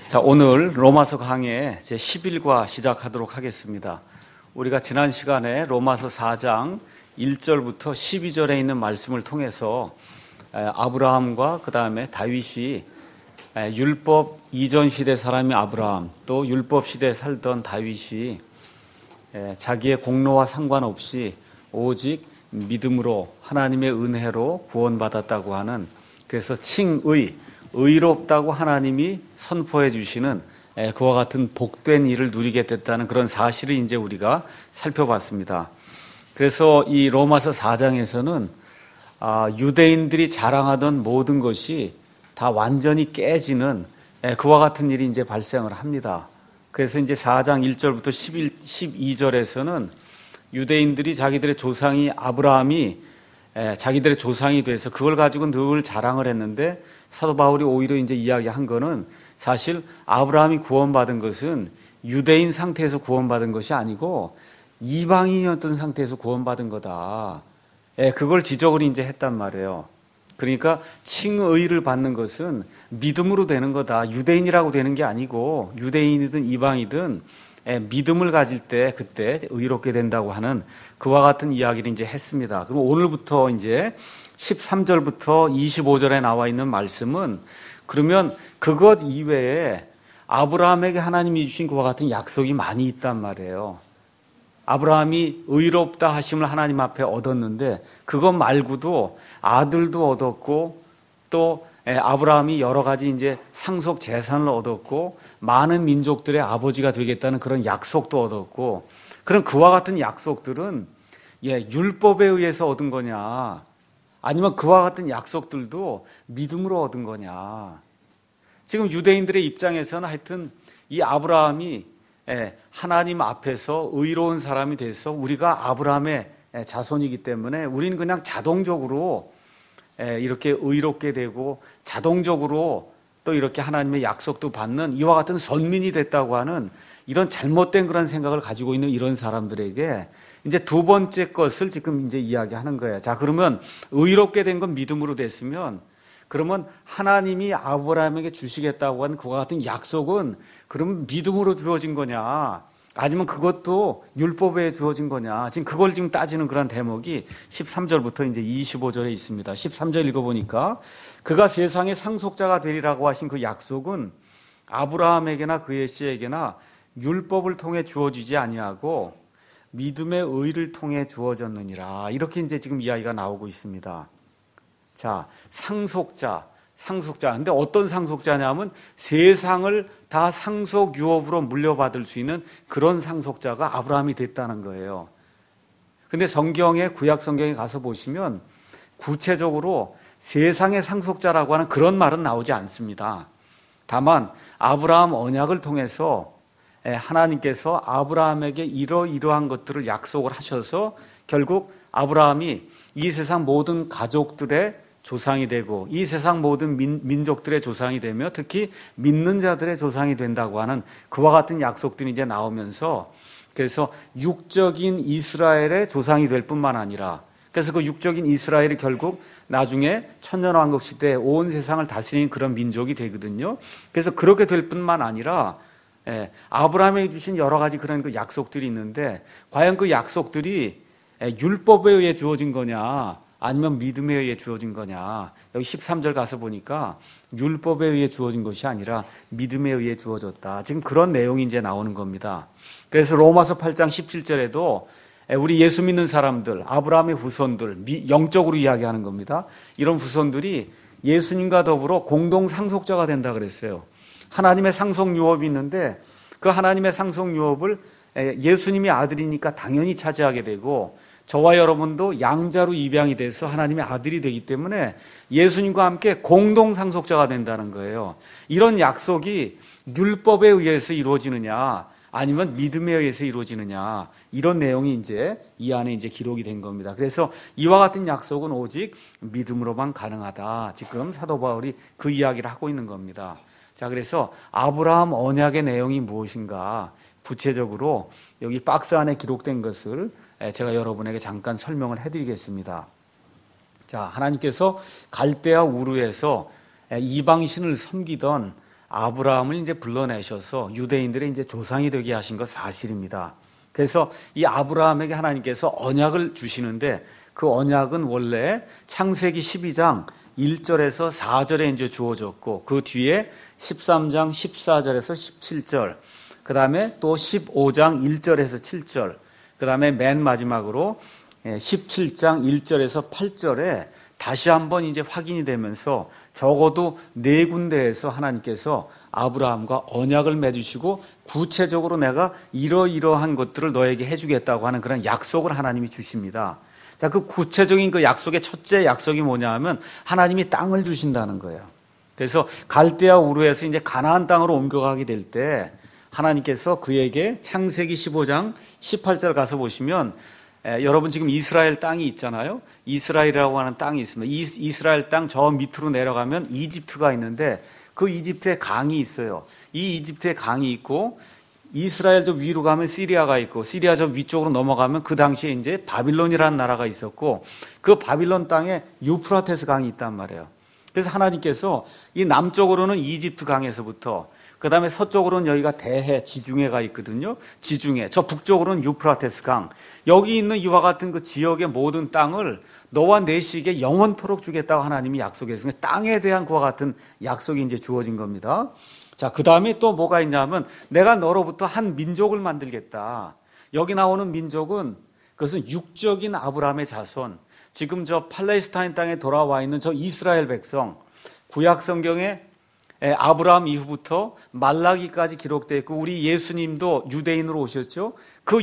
자, 오늘 로마서 강의 제11과 시작하도록 하겠습니다. 우리가 지난 시간에 로마서 4장 1절부터 12절에 있는 말씀을 통해서 아브라함과 그 다음에 다윗이 율법 이전 시대 사람이 아브라함, 또 율법 시대에 살던 다윗이 자기의 공로와 상관없이 오직 믿음으로 하나님의 은혜로 구원받았다고 하는, 그래서 칭의, 의롭다고 하나님이 선포해 주시는 그와 같은 복된 일을 누리게 됐다는 그런 사실을 이제 우리가 살펴봤습니다. 그래서 이 로마서 4장에서는 유대인들이 자랑하던 모든 것이 다 완전히 깨지는 그와 같은 일이 이제 발생을 합니다. 그래서 이제 4장 1절부터 12절에서는 유대인들이 자기들의 조상이 아브라함이 자기들의 조상이 돼서 그걸 가지고 늘 자랑을 했는데, 사도 바울이 오히려 이제 이야기한 거는 사실 아브라함이 구원받은 것은 유대인 상태에서 구원받은 것이 아니고 이방인이었던 상태에서 구원받은 거다. 그걸 지적을 이제 했단 말이에요. 그러니까 칭의를 받는 것은 믿음으로 되는 거다. 유대인이라고 되는 게 아니고 유대인이든 이방이든 믿음을 가질 때 그때 의롭게 된다고 하는 그와 같은 이야기를 이제 했습니다. 그럼 오늘부터 이제 13절부터 25절에 나와 있는 말씀은, 그러면 그것 이외에 아브라함에게 하나님이 주신 그와 같은 약속이 많이 있단 말이에요. 아브라함이 의롭다 하심을 하나님 앞에 얻었는데 그것 말고도 아들도 얻었고, 또 아브라함이 여러 가지 이제 상속 재산을 얻었고 많은 민족들의 아버지가 되겠다는 그런 약속도 얻었고, 그런 그와 같은 약속들은 율법에 의해서 얻은 거냐, 아니면 그와 같은 약속들도 믿음으로 얻은 거냐. 지금 유대인들의 입장에서는 하여튼 이 아브라함이 하나님 앞에서 의로운 사람이 돼서 우리가 아브라함의 자손이기 때문에 우리는 그냥 자동적으로 이렇게 의롭게 되고 자동적으로 또 이렇게 하나님의 약속도 받는 이와 같은 선민이 됐다고 하는 이런 잘못된 그런 생각을 가지고 있는 이런 사람들에게 이제 두 번째 것을 지금 이제 이야기하는 거예요. 자, 그러면 의롭게 된 건 믿음으로 됐으면, 그러면 하나님이 아브라함에게 주시겠다고 한 그와 같은 약속은 그러면 믿음으로 주어진 거냐, 아니면 그것도 율법에 주어진 거냐. 지금 그걸 지금 따지는 그런 대목이 13절부터 이제 25절에 있습니다. 13절 읽어보니까, 그가 세상의 상속자가 되리라고 하신 그 약속은 아브라함에게나 그의 씨에게나 율법을 통해 주어지지 아니하고 믿음의 의를 통해 주어졌느니라. 이렇게 이제 지금 이야기가 나오고 있습니다. 자, 상속자. 근데 어떤 상속자냐면 세상을 다 상속 유업으로 물려받을 수 있는 그런 상속자가 아브라함이 됐다는 거예요. 근데 구약 성경에 가서 보시면 구체적으로 세상의 상속자라고 하는 그런 말은 나오지 않습니다. 다만 아브라함 언약을 통해서 하나님께서 아브라함에게 이러이러한 것들을 약속을 하셔서 결국 아브라함이 이 세상 모든 가족들의 조상이 되고 이 세상 모든 민족들의 조상이 되며 특히 믿는 자들의 조상이 된다고 하는 그와 같은 약속들이 이제 나오면서, 그래서 육적인 이스라엘의 조상이 될 뿐만 아니라, 그래서 그 육적인 이스라엘이 결국 나중에 천년왕국 시대에 온 세상을 다스리는 그런 민족이 되거든요. 그래서 그렇게 될 뿐만 아니라 아브라함에게 주신 여러 가지 그런 그 약속들이 있는데, 과연 그 약속들이 율법에 의해 주어진 거냐 아니면 믿음에 의해 주어진 거냐. 여기 13절 가서 보니까 율법에 의해 주어진 것이 아니라 믿음에 의해 주어졌다. 지금 그런 내용이 이제 나오는 겁니다. 그래서 로마서 8장 17절에도 우리 예수 믿는 사람들, 아브라함의 후손들, 영적으로 이야기하는 겁니다. 이런 후손들이 예수님과 더불어 공동 상속자가 된다 그랬어요. 하나님의 상속 유업이 있는데 그 하나님의 상속 유업을 예수님이 아들이니까 당연히 차지하게 되고, 저와 여러분도 양자로 입양이 돼서 하나님의 아들이 되기 때문에 예수님과 함께 공동 상속자가 된다는 거예요. 이런 약속이 율법에 의해서 이루어지느냐 아니면 믿음에 의해서 이루어지느냐, 이런 내용이 이제 이 안에 이제 기록이 된 겁니다. 그래서 이와 같은 약속은 오직 믿음으로만 가능하다. 지금 사도 바울이 그 이야기를 하고 있는 겁니다. 자, 그래서 아브라함 언약의 내용이 무엇인가, 구체적으로 여기 박스 안에 기록된 것을 제가 여러분에게 잠깐 설명을 해드리겠습니다. 자, 하나님께서 갈대아 우르에서 이방신을 섬기던 아브라함을 이제 불러내셔서 유대인들의 이제 조상이 되게 하신 것 사실입니다. 그래서 이 아브라함에게 하나님께서 언약을 주시는데 그 언약은 원래 창세기 12장 1절에서 4절에 이제 주어졌고 그 뒤에 13장 14절에서 17절, 그 다음에 또 15장 1절에서 7절, 그 다음에 맨 마지막으로 17장 1절에서 8절에 다시 한번 이제 확인이 되면서 적어도 4군데에서 하나님께서 아브라함과 언약을 맺으시고 구체적으로 내가 이러이러한 것들을 너에게 해주겠다고 하는 그런 약속을 하나님이 주십니다. 자, 그 구체적인 그 약속의 첫째 약속이 뭐냐 하면 하나님이 땅을 주신다는 거예요. 그래서 갈대아 우르에서 이제 가나안 땅으로 옮겨가게 될 때 하나님께서 그에게 창세기 15장 18절 가서 보시면 여러분 지금 이스라엘 땅이 있잖아요. 이스라엘이라고 하는 땅이 있습니다. 이스라엘 땅 저 밑으로 내려가면 이집트가 있는데 그 이집트에 강이 있어요. 이 이집트에 강이 있고 이스라엘 저 위로 가면 시리아가 있고 시리아 저 위쪽으로 넘어가면 그 당시에 이제 바빌론이라는 나라가 있었고 그 바빌론 땅에 유프라테스 강이 있단 말이에요. 그래서 하나님께서 이 남쪽으로는 이집트 강에서부터 그 다음에 서쪽으로는 여기가 대해 지중해가 있거든요. 지중해. 저 북쪽으로는 유프라테스 강. 여기 있는 이와 같은 그 지역의 모든 땅을 너와 내 씨에게 영원토록 주겠다고 하나님이 약속했으니 땅에 대한 그와 같은 약속이 이제 주어진 겁니다. 자, 그 다음에 또 뭐가 있냐면 내가 너로부터 한 민족을 만들겠다. 여기 나오는 민족은 그것은 육적인 아브라함의 자손. 지금 저 팔레스타인 땅에 돌아와 있는 저 이스라엘 백성. 구약 성경에 아브라함 이후부터 말라기까지 기록되어 있고 우리 예수님도 유대인으로 오셨죠. 그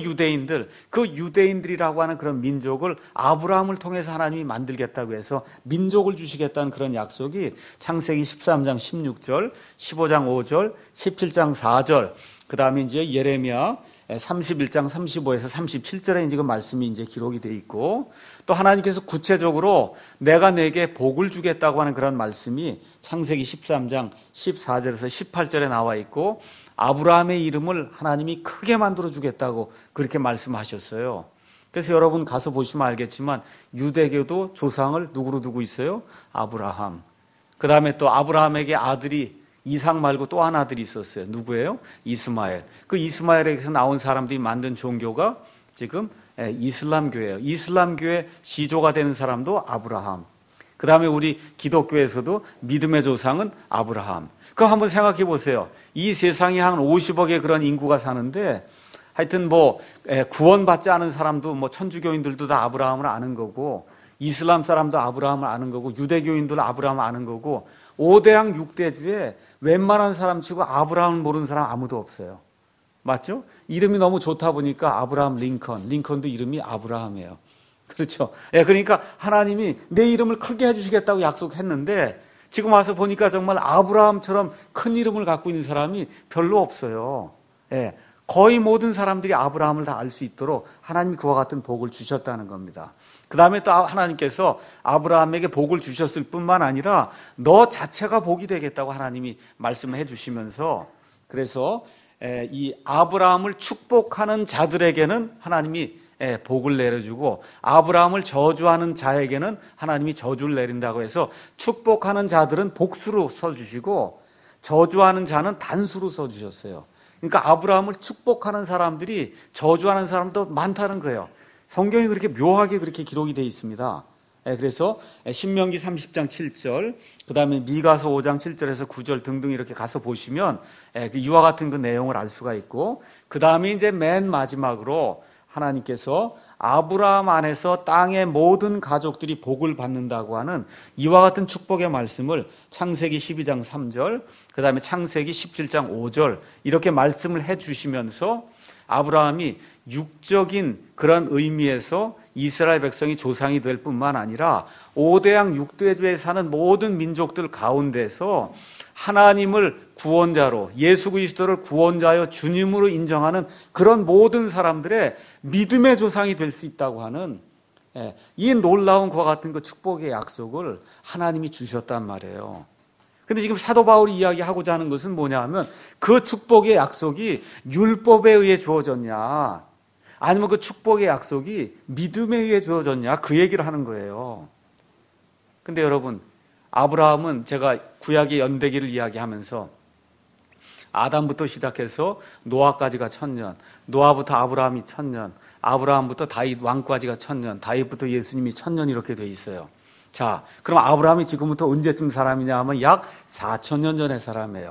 유대인들이라고 하는 그런 민족을 아브라함을 통해서 하나님이 만들겠다고 해서 민족을 주시겠다는 그런 약속이 창세기 13장 16절, 15장 5절, 17장 4절, 그 다음에 이제 예레미야 31장 35에서 37절에 지금 말씀이 이제 기록이 되어 있고 또 하나님께서 구체적으로 내가 내게 복을 주겠다고 하는 그런 말씀이 창세기 13장 14절에서 18절에 나와 있고 아브라함의 이름을 하나님이 크게 만들어 주겠다고 그렇게 말씀하셨어요. 그래서 여러분 가서 보시면 알겠지만 유대교도 조상을 누구로 두고 있어요? 아브라함. 그 다음에 또 아브라함에게 아들이 이삭 말고 또 한 아들이 있었어요. 누구예요? 이스마엘. 그 이스마엘에게서 나온 사람들이 만든 종교가 지금 이슬람교예요. 이슬람교의 시조가 되는 사람도 아브라함. 그 다음에 우리 기독교에서도 믿음의 조상은 아브라함. 그럼 한번 생각해 보세요. 이 세상에 한 50억의 그런 인구가 사는데 하여튼 뭐 구원받지 않은 사람도 뭐 천주교인들도 다 아브라함을 아는 거고 이슬람 사람도 아브라함을 아는 거고 유대교인들도 아브라함을 아는 거고 5대양 6대주에 웬만한 사람 치고 아브라함을 모르는 사람 아무도 없어요. 맞죠? 이름이 너무 좋다 보니까 아브라함 링컨도 이름이 아브라함이에요. 그렇죠? 그러니까 하나님이 내 이름을 크게 해주시겠다고 약속했는데 지금 와서 보니까 정말 아브라함처럼 큰 이름을 갖고 있는 사람이 별로 없어요. 거의 모든 사람들이 아브라함을 다 알 수 있도록 하나님이 그와 같은 복을 주셨다는 겁니다. 그 다음에 또 하나님께서 아브라함에게 복을 주셨을 뿐만 아니라 너 자체가 복이 되겠다고 하나님이 말씀을 해주시면서 그래서 이 아브라함을 축복하는 자들에게는 하나님이 복을 내려주고 아브라함을 저주하는 자에게는 하나님이 저주를 내린다고 해서 축복하는 자들은 복수로 써주시고 저주하는 자는 단수로 써주셨어요. 그러니까 아브라함을 축복하는 사람들이 저주하는 사람도 많다는 거예요. 성경이 그렇게 묘하게 그렇게 기록이 되어 있습니다. 그래서 신명기 30장 7절, 그 다음에 미가서 5장 7절에서 9절 등등 이렇게 가서 보시면 이와 같은 그 내용을 알 수가 있고 그 다음에 이제 맨 마지막으로 하나님께서 아브라함 안에서 땅의 모든 가족들이 복을 받는다고 하는 이와 같은 축복의 말씀을 창세기 12장 3절, 그 다음에 창세기 17장 5절 이렇게 말씀을 해주시면서 아브라함이 육적인 그런 의미에서 이스라엘 백성이 조상이 될 뿐만 아니라 5대양 6대주에 사는 모든 민족들 가운데서 하나님을 구원자로 예수 그리스도를 구원자여 주님으로 인정하는 그런 모든 사람들의 믿음의 조상이 될 수 있다고 하는 이 놀라운 그와 같은 그 축복의 약속을 하나님이 주셨단 말이에요. 근데 지금 사도 바울이 이야기하고자 하는 것은 뭐냐 하면 그 축복의 약속이 율법에 의해 주어졌냐 아니면 그 축복의 약속이 믿음에 의해 주어졌냐 그 얘기를 하는 거예요. 근데 여러분 아브라함은 제가 구약의 연대기를 이야기하면서 아담부터 시작해서 노아까지가 1000년, 노아부터 아브라함이 1000년, 아브라함부터 다윗 왕까지가 1000년, 다윗부터 예수님이 1000년 이렇게 돼 있어요. 자, 그럼 아브라함이 지금부터 언제쯤 사람이냐 하면 약 4000년 전의 사람이에요.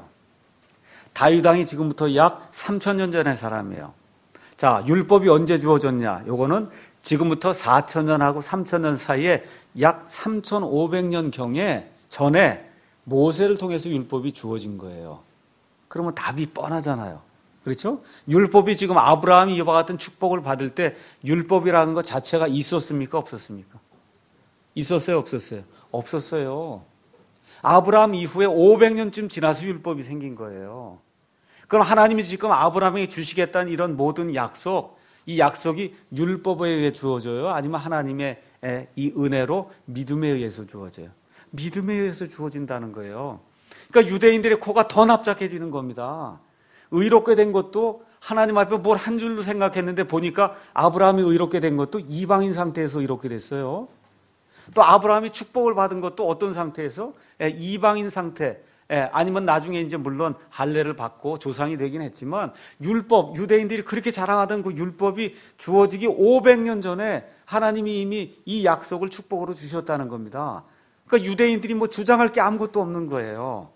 다윗 왕이 지금부터 약 3000년 전의 사람이에요. 자, 율법이 언제 주어졌냐? 요거는 지금부터 4000년하고 3000년 사이에 약 3500년 경에 전에 모세를 통해서 율법이 주어진 거예요. 그러면 답이 뻔하잖아요. 그렇죠? 율법이 지금 아브라함이 이와 같은 축복을 받을 때 율법이라는 것 자체가 있었습니까? 없었습니까? 있었어요? 없었어요? 없었어요. 아브라함 이후에 500년쯤 지나서 율법이 생긴 거예요. 그럼 하나님이 지금 아브라함에게 주시겠다는 이런 모든 약속, 이 약속이 율법에 의해 주어져요? 아니면 하나님의 이 은혜로 믿음에 의해서 주어져요? 믿음에 의해서 주어진다는 거예요. 그러니까 유대인들의 코가 더 납작해지는 겁니다. 의롭게 된 것도 하나님 앞에 뭘 한 줄로 생각했는데 보니까 아브라함이 의롭게 된 것도 이방인 상태에서 의롭게 됐어요. 또 아브라함이 축복을 받은 것도 어떤 상태에서? 이방인 상태. 아니면 나중에 이제 물론 할례를 받고 조상이 되긴 했지만 율법, 유대인들이 그렇게 자랑하던 그 율법이 주어지기 500년 전에 하나님이 이미 이 약속을 축복으로 주셨다는 겁니다. 그러니까 유대인들이 뭐 주장할 게 아무것도 없는 거예요.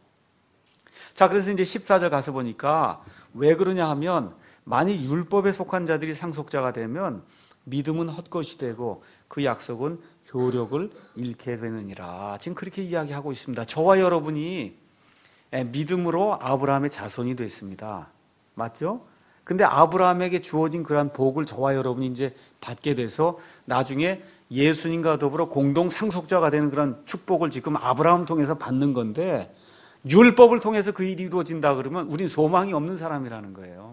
자, 그래서 이제 14절 가서 보니까 왜 그러냐 하면 만일 율법에 속한 자들이 상속자가 되면 믿음은 헛것이 되고 그 약속은 효력을 잃게 되느니라. 지금 그렇게 이야기하고 있습니다. 저와 여러분이 믿음으로 아브라함의 자손이 됐습니다. 맞죠? 근데 아브라함에게 주어진 그러한 복을 저와 여러분이 이제 받게 돼서 나중에 예수님과 더불어 공동 상속자가 되는 그런 축복을 지금 아브라함 통해서 받는 건데 율법을 통해서 그 일이 이루어진다 그러면 우린 소망이 없는 사람이라는 거예요.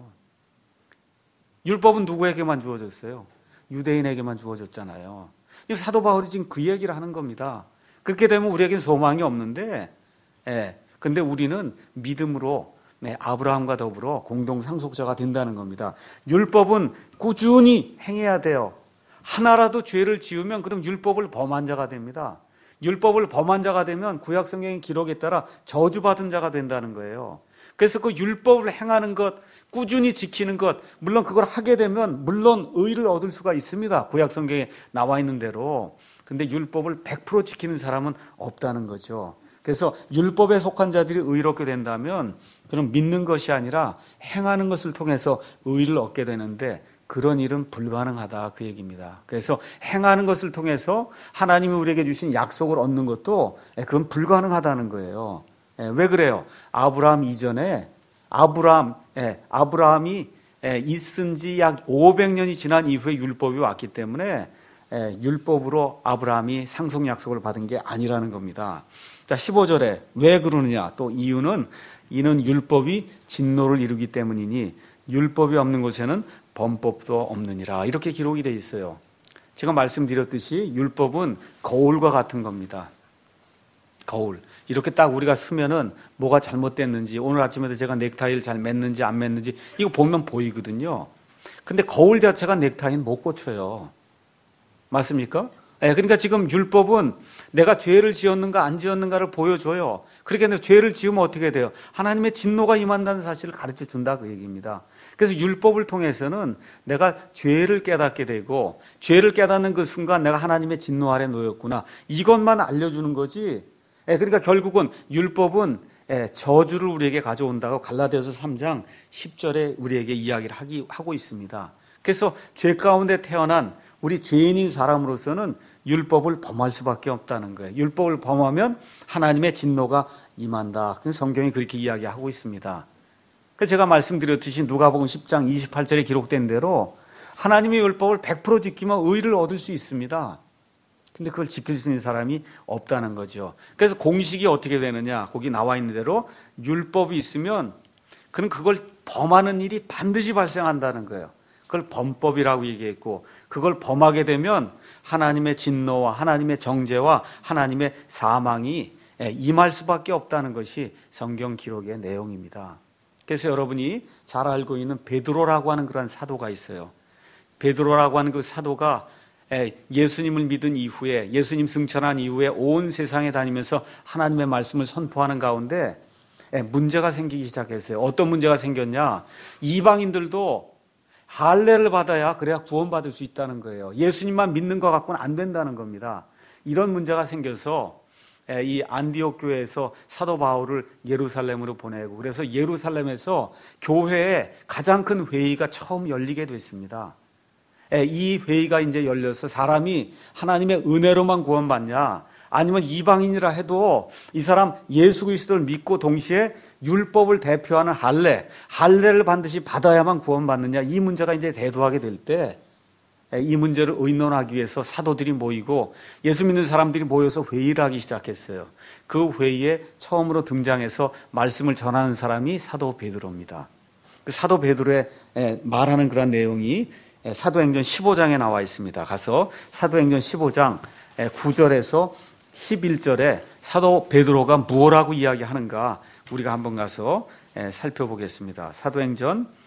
율법은 누구에게만 주어졌어요? 유대인에게만 주어졌잖아요. 사도 바울이 지금 그 얘기를 하는 겁니다. 그렇게 되면 우리에게는 소망이 없는데, 근데 우리는 믿음으로 아브라함과 더불어 공동 상속자가 된다는 겁니다. 율법은 꾸준히 행해야 돼요. 하나라도 죄를 지으면 그럼 율법을 범한 자가 됩니다. 율법을 범한 자가 되면 구약 성경의 기록에 따라 저주받은 자가 된다는 거예요. 그래서 그 율법을 행하는 것, 꾸준히 지키는 것, 물론 그걸 하게 되면 물론 의를 얻을 수가 있습니다. 구약 성경에 나와 있는 대로. 근데 율법을 100% 지키는 사람은 없다는 거죠. 그래서 율법에 속한 자들이 의롭게 된다면 그럼 믿는 것이 아니라 행하는 것을 통해서 의를 얻게 되는데 그런 일은 불가능하다 그 얘기입니다. 그래서 행하는 것을 통해서 하나님이 우리에게 주신 약속을 얻는 것도 그건 불가능하다는 거예요. 왜 그래요? 아브라함 이전에 아브라함이 있은 지 약 500년이 지난 이후에 율법이 왔기 때문에 율법으로 아브라함이 상속 약속을 받은 게 아니라는 겁니다. 자, 15절에 왜 그러느냐? 또 이유는 이는 율법이 진노를 이루기 때문이니 율법이 없는 곳에는 범법도 없느니라. 이렇게 기록이 되어 있어요. 제가 말씀드렸듯이 율법은 거울과 같은 겁니다. 거울. 이렇게 딱 우리가 쓰면은 뭐가 잘못됐는지, 오늘 아침에도 제가 넥타이를 잘 맸는지 안 맸는지 이거 보면 보이거든요. 근데 거울 자체가 넥타이는 못 고쳐요. 맞습니까? 그러니까 지금 율법은 내가 죄를 지었는가 안 지었는가를 보여줘요. 그렇게 죄를 지으면 어떻게 돼요? 하나님의 진노가 임한다는 사실을 가르쳐 준다 그 얘기입니다. 그래서 율법을 통해서는 내가 죄를 깨닫게 되고 죄를 깨닫는 그 순간 내가 하나님의 진노 아래 놓였구나. 이것만 알려주는 거지. 그러니까 결국은 율법은 저주를 우리에게 가져온다고 갈라디아서 3장 10절에 우리에게 이야기를 하고 있습니다. 그래서 죄 가운데 태어난 우리 죄인인 사람으로서는 율법을 범할 수밖에 없다는 거예요. 율법을 범하면 하나님의 진노가 임한다. 성경이 그렇게 이야기하고 있습니다. 그래서 제가 말씀드렸듯이 누가복음 10장 28절에 기록된 대로 하나님의 율법을 100% 지키면 의를 얻을 수 있습니다. 근데 그걸 지킬 수 있는 사람이 없다는 거죠. 그래서 공식이 어떻게 되느냐? 거기 나와 있는 대로 율법이 있으면 그는 그걸 범하는 일이 반드시 발생한다는 거예요. 그걸 범법이라고 얘기했고 그걸 범하게 되면 하나님의 진노와 하나님의 정죄와 하나님의 사망이 임할 수밖에 없다는 것이 성경 기록의 내용입니다. 그래서 여러분이 잘 알고 있는 베드로라고 하는 그런 사도가 있어요. 베드로라고 하는 그 사도가 예수님을 믿은 이후에 예수님 승천한 이후에 온 세상에 다니면서 하나님의 말씀을 선포하는 가운데 문제가 생기기 시작했어요. 어떤 문제가 생겼냐? 이방인들도 할례를 받아야 그래야 구원받을 수 있다는 거예요. 예수님만 믿는 것 갖고는 안 된다는 겁니다. 이런 문제가 생겨서 이 안디옥 교회에서 사도 바울을 예루살렘으로 보내고, 그래서 예루살렘에서 교회에 가장 큰 회의가 처음 열리게 됐습니다. 이 회의가 이제 열려서 사람이 하나님의 은혜로만 구원받냐, 아니면 이방인이라 해도 이 사람 예수 그리스도를 믿고 동시에 율법을 대표하는 할례를 반드시 받아야만 구원받느냐, 이 문제가 이제 대두하게 될 때 이 문제를 의논하기 위해서 사도들이 모이고 예수 믿는 사람들이 모여서 회의를 하기 시작했어요. 그 회의에 처음으로 등장해서 말씀을 전하는 사람이 사도 베드로입니다. 그 사도 베드로의 말하는 그런 내용이 사도행전 15장에 나와 있습니다. 가서 사도행전 15장 9절에서 11절에 사도 베드로가 무엇라고 이야기하는가 우리가 한번 가서 살펴보겠습니다. 사도행전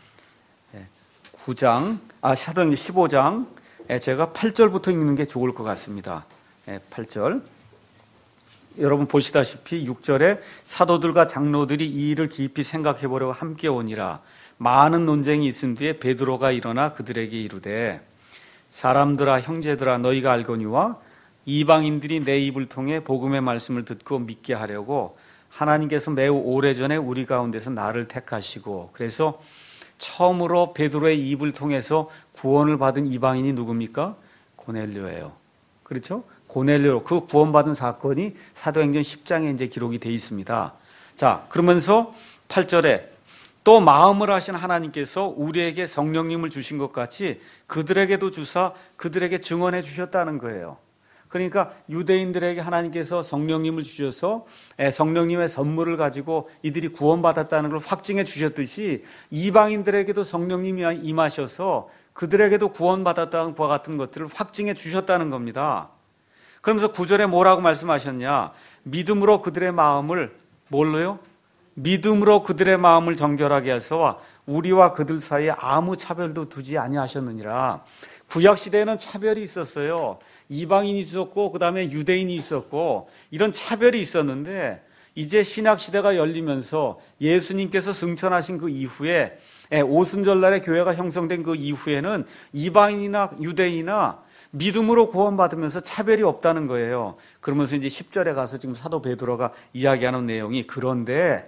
15장 제가 8절부터 읽는 게 좋을 것 같습니다. 8절. 여러분 보시다시피 6절에 사도들과 장로들이 이 일을 깊이 생각해 보려고 함께 오니라. 많은 논쟁이 있은 뒤에 베드로가 일어나 그들에게 이르되, 사람들아 형제들아 너희가 알거니와 이방인들이 내 입을 통해 복음의 말씀을 듣고 믿게 하려고 하나님께서 매우 오래전에 우리 가운데서 나를 택하시고, 그래서 처음으로 베드로의 입을 통해서 구원을 받은 이방인이 누굽니까? 고넬료예요. 그렇죠? 고넬료, 그 구원받은 사건이 사도행전 10장에 이제 기록이 되어 있습니다. 자, 그러면서 8절에 또 마음을 하신 하나님께서 우리에게 성령님을 주신 것 같이 그들에게도 주사 그들에게 증언해 주셨다는 거예요. 그러니까 유대인들에게 하나님께서 성령님을 주셔서 성령님의 선물을 가지고 이들이 구원받았다는 걸 확증해 주셨듯이 이방인들에게도 성령님이 임하셔서 그들에게도 구원받았다는 바와 같은 것들을 확증해 주셨다는 겁니다. 그러면서 9절에 뭐라고 말씀하셨냐? 믿음으로 그들의 마음을 뭘로요? 믿음으로 그들의 마음을 정결하게 하사 우리와 그들 사이에 아무 차별도 두지 아니하셨느니라. 구약 시대에는 차별이 있었어요. 이방인이 있었고 그다음에 유대인이 있었고 이런 차별이 있었는데 이제 신약 시대가 열리면서 예수님께서 승천하신 그 이후에 오순절날에 교회가 형성된 그 이후에는 이방인이나 유대인이나 믿음으로 구원받으면서 차별이 없다는 거예요. 그러면서 이제 10절에 가서 지금 사도 베드로가 이야기하는 내용이 그런데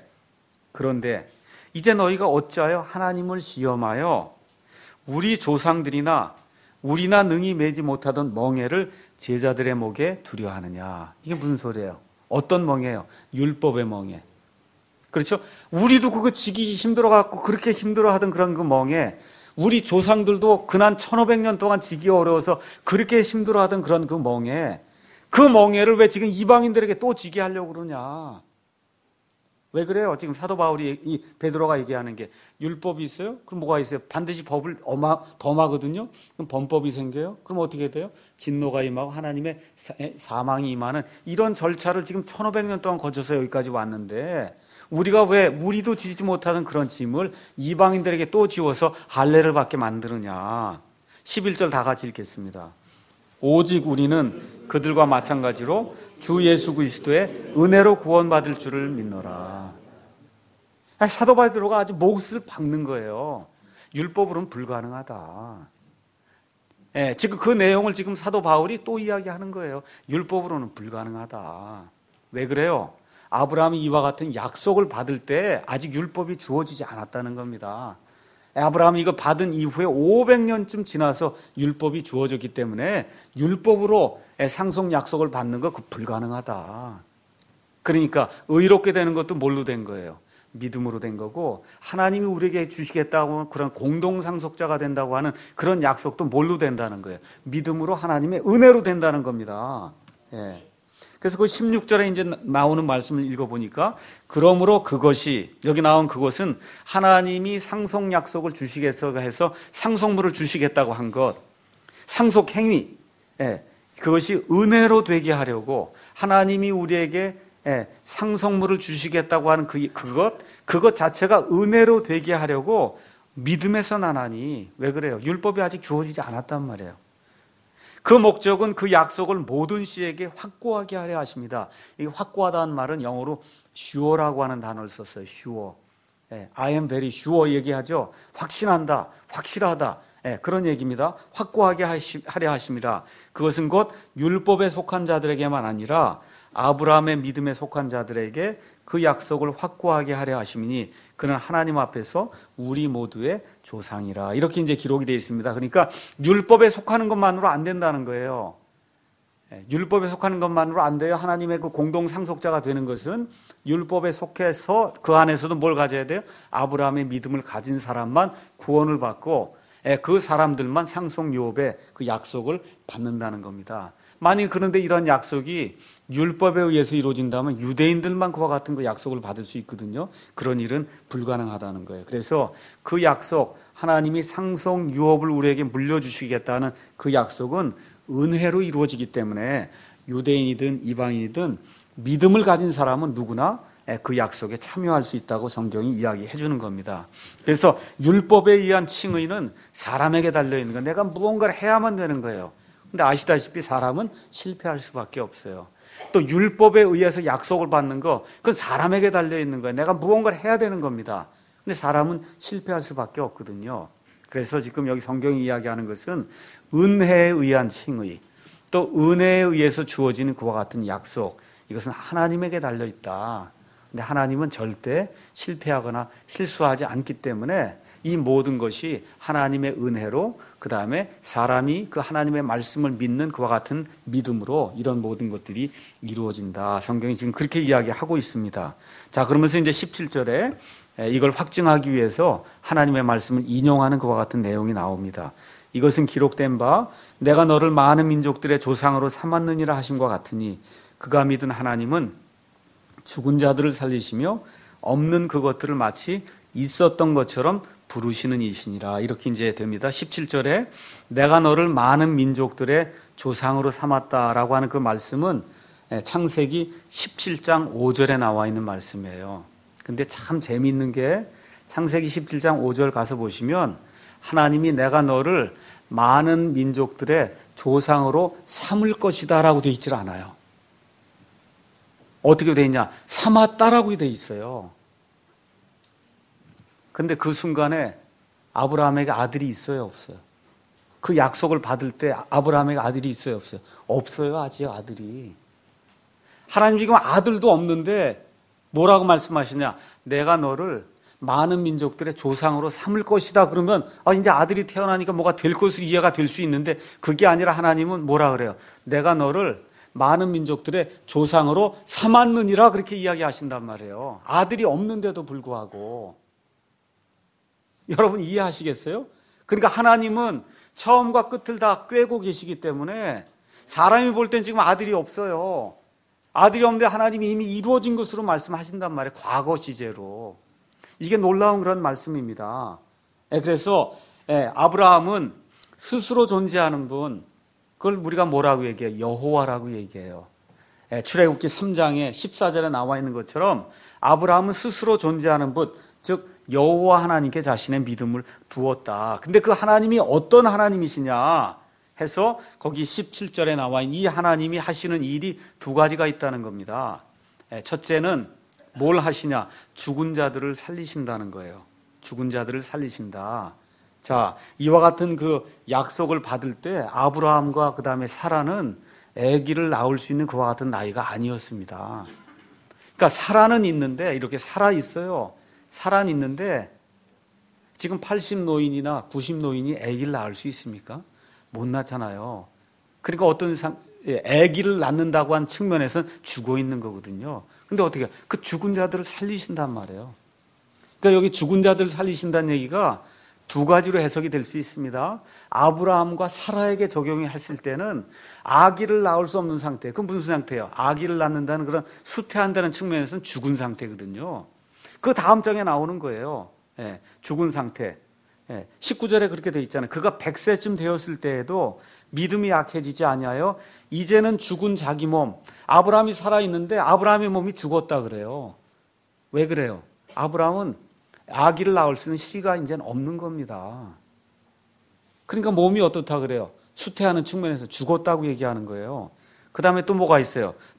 이제 너희가 어찌하여 하나님을 시험하여 우리 조상들이나 우리나 능히 매지 못하던 멍에를 제자들의 목에 두려 하느냐. 이게 무슨 소리예요? 어떤 멍에요? 율법의 멍에. 그렇죠? 우리도 그거 지기 힘들어갖고 그렇게 힘들어하던 그런 그 멍에, 우리 조상들도 근한 1500년 동안 지기 어려워서 그렇게 힘들어하던 그런 그 멍에, 그 멍에를 왜 지금 이방인들에게 또 지게 하려고 그러냐? 왜 그래요? 지금 사도 바울이 이 베드로가 얘기하는 게 율법이 있어요? 그럼 뭐가 있어요? 반드시 법을 범하거든요. 그럼 범법이 생겨요? 그럼 어떻게 돼요? 진노가 임하고 하나님의 사망이 임하는 이런 절차를 지금 1500년 동안 거쳐서 여기까지 왔는데 우리가 왜 우리도 지지 못하는 그런 짐을 이방인들에게 또 지워서 할례를 받게 만드느냐. 11절 다 같이 읽겠습니다. 오직 우리는 그들과 마찬가지로 주 예수 그리스도의 은혜로 구원받을 줄을 믿노라. 사도 베드로가 아주 몫을 박는 거예요. 율법으로는 불가능하다. 지금 그 내용을 지금 사도 바울이 또 이야기하는 거예요. 율법으로는 불가능하다. 왜 그래요? 아브라함이 이와 같은 약속을 받을 때 아직 율법이 주어지지 않았다는 겁니다. 아브라함이 이거 받은 이후에 500년쯤 지나서 율법이 주어졌기 때문에 율법으로 상속 약속을 받는 거 불가능하다. 그러니까 의롭게 되는 것도 뭘로 된 거예요? 믿음으로 된 거고, 하나님이 우리에게 주시겠다고 그런 공동 상속자가 된다고 하는 그런 약속도 뭘로 된다는 거예요? 믿음으로 하나님의 은혜로 된다는 겁니다. 그래서 그 16절에 이제 나오는 말씀을 읽어보니까, 그러므로 그것이, 여기 나온 그것은 하나님이 상속 약속을 주시겠다고 해서 상속물을 주시겠다고 한 것, 상속 행위, 그것이 은혜로 되게 하려고 하나님이 우리에게 상속물을 주시겠다고 하는 그것 자체가 은혜로 되게 하려고 믿음에서 나나니. 왜 그래요? 율법이 아직 주어지지 않았단 말이에요. 그 목적은 그 약속을 모든 씨에게 확고하게 하려 하십니다. 이 확고하다는 말은 영어로 sure라고 하는 단어를 썼어요. sure. I am very sure 얘기하죠. 확신한다, 확실하다. 그런 얘기입니다. 확고하게 하려 하심이라. 그것은 곧 율법에 속한 자들에게만 아니라 아브라함의 믿음에 속한 자들에게 그 약속을 확고하게 하려 하심이니 그는 하나님 앞에서 우리 모두의 조상이라. 이렇게 이제 기록이 되어 있습니다. 그러니까 율법에 속하는 것만으로 안 된다는 거예요. 율법에 속하는 것만으로 안 돼요. 하나님의 그 공동 상속자가 되는 것은 율법에 속해서 그 안에서도 뭘 가져야 돼요? 아브라함의 믿음을 가진 사람만 구원을 받고 그 사람들만 상속 유업의 그 약속을 받는다는 겁니다. 만일 그런데 이런 약속이 율법에 의해서 이루어진다면 유대인들만 그와 같은 그 약속을 받을 수 있거든요. 그런 일은 불가능하다는 거예요. 그래서 그 약속, 하나님이 상속 유업을 우리에게 물려주시겠다는 그 약속은 은혜로 이루어지기 때문에 유대인이든 이방인이든 믿음을 가진 사람은 누구나 그 약속에 참여할 수 있다고 성경이 이야기해 주는 겁니다. 그래서 율법에 의한 칭의는 사람에게 달려있는 거예요. 내가 무언가를 해야만 되는 거예요. 근데 아시다시피 사람은 실패할 수밖에 없어요. 또 율법에 의해서 약속을 받는 거, 그건 사람에게 달려있는 거예요. 내가 무언가를 해야 되는 겁니다. 근데 사람은 실패할 수밖에 없거든요. 그래서 지금 여기 성경이 이야기하는 것은 은혜에 의한 칭의, 또 은혜에 의해서 주어지는 그와 같은 약속, 이것은 하나님에게 달려있다. 근데 하나님은 절대 실패하거나 실수하지 않기 때문에 이 모든 것이 하나님의 은혜로, 그 다음에 사람이 그 하나님의 말씀을 믿는 그와 같은 믿음으로 이런 모든 것들이 이루어진다. 성경이 지금 그렇게 이야기하고 있습니다. 자, 그러면서 이제 17절에 이걸 확증하기 위해서 하나님의 말씀을 인용하는 그와 같은 내용이 나옵니다. 이것은 기록된 바 내가 너를 많은 민족들의 조상으로 삼았느니라 하심과 같으니 그가 믿은 하나님은 죽은 자들을 살리시며 없는 그것들을 마치 있었던 것처럼 부르시는 이시니라. 이렇게 이제 됩니다. 17절에 내가 너를 많은 민족들의 조상으로 삼았다라고 하는 그 말씀은 창세기 17장 5절에 나와 있는 말씀이에요. 근데 참 재미있는 게 창세기 17장 5절 가서 보시면 하나님이 내가 너를 많은 민족들의 조상으로 삼을 것이다 라고 되어 있질 않아요. 어떻게 되어 있냐? 삼았다라고 되어 있어요. 근데 그 순간에 아브라함에게 아들이 있어요, 없어요? 그 약속을 받을 때 아브라함에게 아들이 있어요, 없어요? 없어요, 아직 아들이. 하나님 지금 아들도 없는데 뭐라고 말씀하시냐? 내가 너를 많은 민족들의 조상으로 삼을 것이다. 그러면 이제 아들이 태어나니까 뭐가 될 것으로 이해가 될 수 있는데 그게 아니라 하나님은 뭐라 그래요? 내가 너를 많은 민족들의 조상으로 삼았느니라 그렇게 이야기하신단 말이에요. 아들이 없는데도 불구하고. 여러분 이해하시겠어요? 그러니까 하나님은 처음과 끝을 다 꿰고 계시기 때문에 사람이 볼 땐 지금 아들이 없어요. 아들이 없는데 하나님이 이미 이루어진 것으로 말씀하신단 말이에요. 과거 시제로. 이게 놀라운 그런 말씀입니다. 그래서 아브라함은 스스로 존재하는 분, 그걸 우리가 뭐라고 얘기해요? 여호와라고 얘기해요. 출애굽기 3장에 14절에 나와 있는 것처럼 아브라함은 스스로 존재하는 분, 즉 여호와 하나님께 자신의 믿음을 두었다. 근데 그 하나님이 어떤 하나님이시냐 해서 거기 17절에 나와 있는 이 하나님이 하시는 일이 두 가지가 있다는 겁니다. 첫째는 뭘 하시냐? 죽은 자들을 살리신다는 거예요. 죽은 자들을 살리신다. 자, 이와 같은 그 약속을 받을 때 아브라함과 그 다음에 사라는 아기를 낳을 수 있는 그와 같은 나이가 아니었습니다. 그러니까 사라는 있는데 이렇게 살아 있어요. 살아 있는데 지금 80노인이나 90노인이 아기를 낳을 수 있습니까? 못 낳잖아요. 그러니까 어떤 아기를 낳는다고 한 측면에서는 죽어 있는 거거든요. 근데 어떻게 그 죽은 자들을 살리신단 말이에요. 그러니까 여기 죽은 자들을 살리신다는 얘기가 두 가지로 해석이 될 수 있습니다. 아브라함과 사라에게 적용이 했을 때는 아기를 낳을 수 없는 상태. 그건 무슨 상태예요? 아기를 낳는다는 그런 수태한다는 측면에서는 죽은 상태거든요. 그 다음 장에 나오는 거예요. 죽은 상태. 19절에 그렇게 돼 있잖아요. 그가 100세쯤 되었을 때에도 믿음이 약해지지 아니하여 이제는 죽은 자기 몸. 아브라함이 살아있는데 아브라함의 몸이 죽었다 그래요. 왜 그래요? 아브라함은 아기를 낳을 수 있는 시기가 이제는 없는 겁니다. 그러니까 몸이 어떻다 그래요? 수태하는 측면에서 죽었다고 얘기하는 거예요. 그 다음에 또 뭐가 있어요?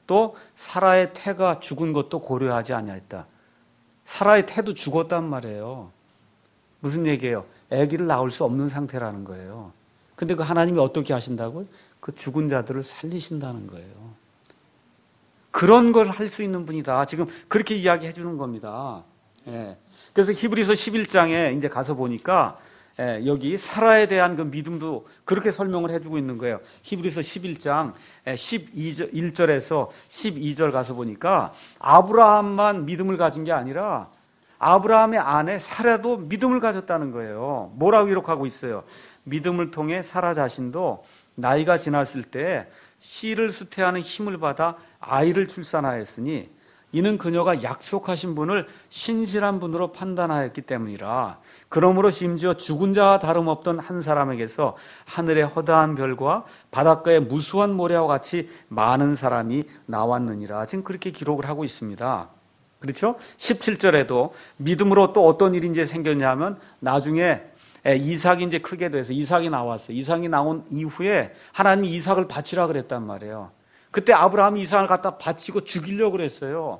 또 사라의 태가 죽은 것도 고려하지 아니하였다. 사라의 태도 죽었단 말이에요. 무슨 얘기예요? 아기를 낳을 수 없는 상태라는 거예요. 근데 그 하나님이 어떻게 하신다고요? 그 죽은 자들을 살리신다는 거예요. 그런 걸 할 수 있는 분이다. 지금 그렇게 이야기해 주는 겁니다. 예. 그래서 히브리서 11장에 이제 가서 보니까 여기 사라에 대한 그 믿음도 그렇게 설명을 해주고 있는 거예요. 히브리서 11장 1절에서 12절 가서 보니까 아브라함만 믿음을 가진 게 아니라 아브라함의 아내 사라도 믿음을 가졌다는 거예요. 뭐라고 기록하고 있어요? 믿음을 통해 사라 자신도 나이가 지났을 때 씨를 수태하는 힘을 받아 아이를 출산하였으니 이는 그녀가 약속하신 분을 신실한 분으로 판단하였기 때문이라. 그러므로 심지어 죽은 자와 다름없던 한 사람에게서 하늘의 허다한 별과 바닷가의 무수한 모래와 같이 많은 사람이 나왔느니라. 지금 그렇게 기록을 하고 있습니다. 그렇죠? 17절에도 믿음으로 또 어떤 일이 이제 생겼냐면 나중에 이삭이 이제 크게 돼서 이삭이 나왔어요. 이삭이 나온 이후에 하나님이 이삭을 바치라 그랬단 말이에요. 그때 아브라함이 이삭을 갖다 바치고 죽이려고 그랬어요.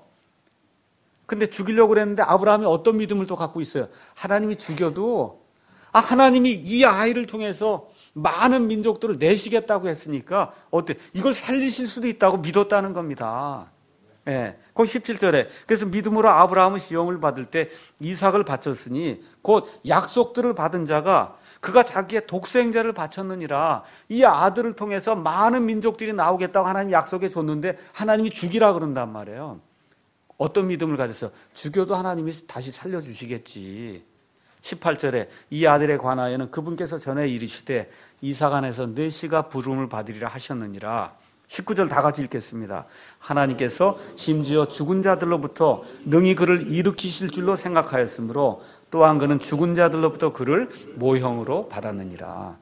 근데 죽이려고 그랬는데 아브라함이 어떤 믿음을 또 갖고 있어요? 하나님이 죽여도 하나님이 이 아이를 통해서 많은 민족들을 내시겠다고 했으니까 어때? 이걸 살리실 수도 있다고 믿었다는 겁니다. 예, 거기 17절에 그래서 믿음으로 아브라함은 시험을 받을 때 이삭을 바쳤으니 곧 약속들을 받은 자가 그가 자기의 독생자를 바쳤느니라. 이 아들을 통해서 많은 민족들이 나오겠다고 하나님이 약속해 줬는데 하나님이 죽이라 그런단 말이에요. 어떤 믿음을 가졌어? 죽여도 하나님이 다시 살려주시겠지. 18절에 이 아들에 관하여는 그분께서 전에 이르시되 이삭 안에서 내 씨가 부름을 받으리라 하셨느니라. 19절 다 같이 읽겠습니다. 하나님께서 심지어 죽은 자들로부터 능히 그를 일으키실 줄로 생각하였으므로 또한 그는 죽은 자들로부터 그를 모형으로 받았느니라.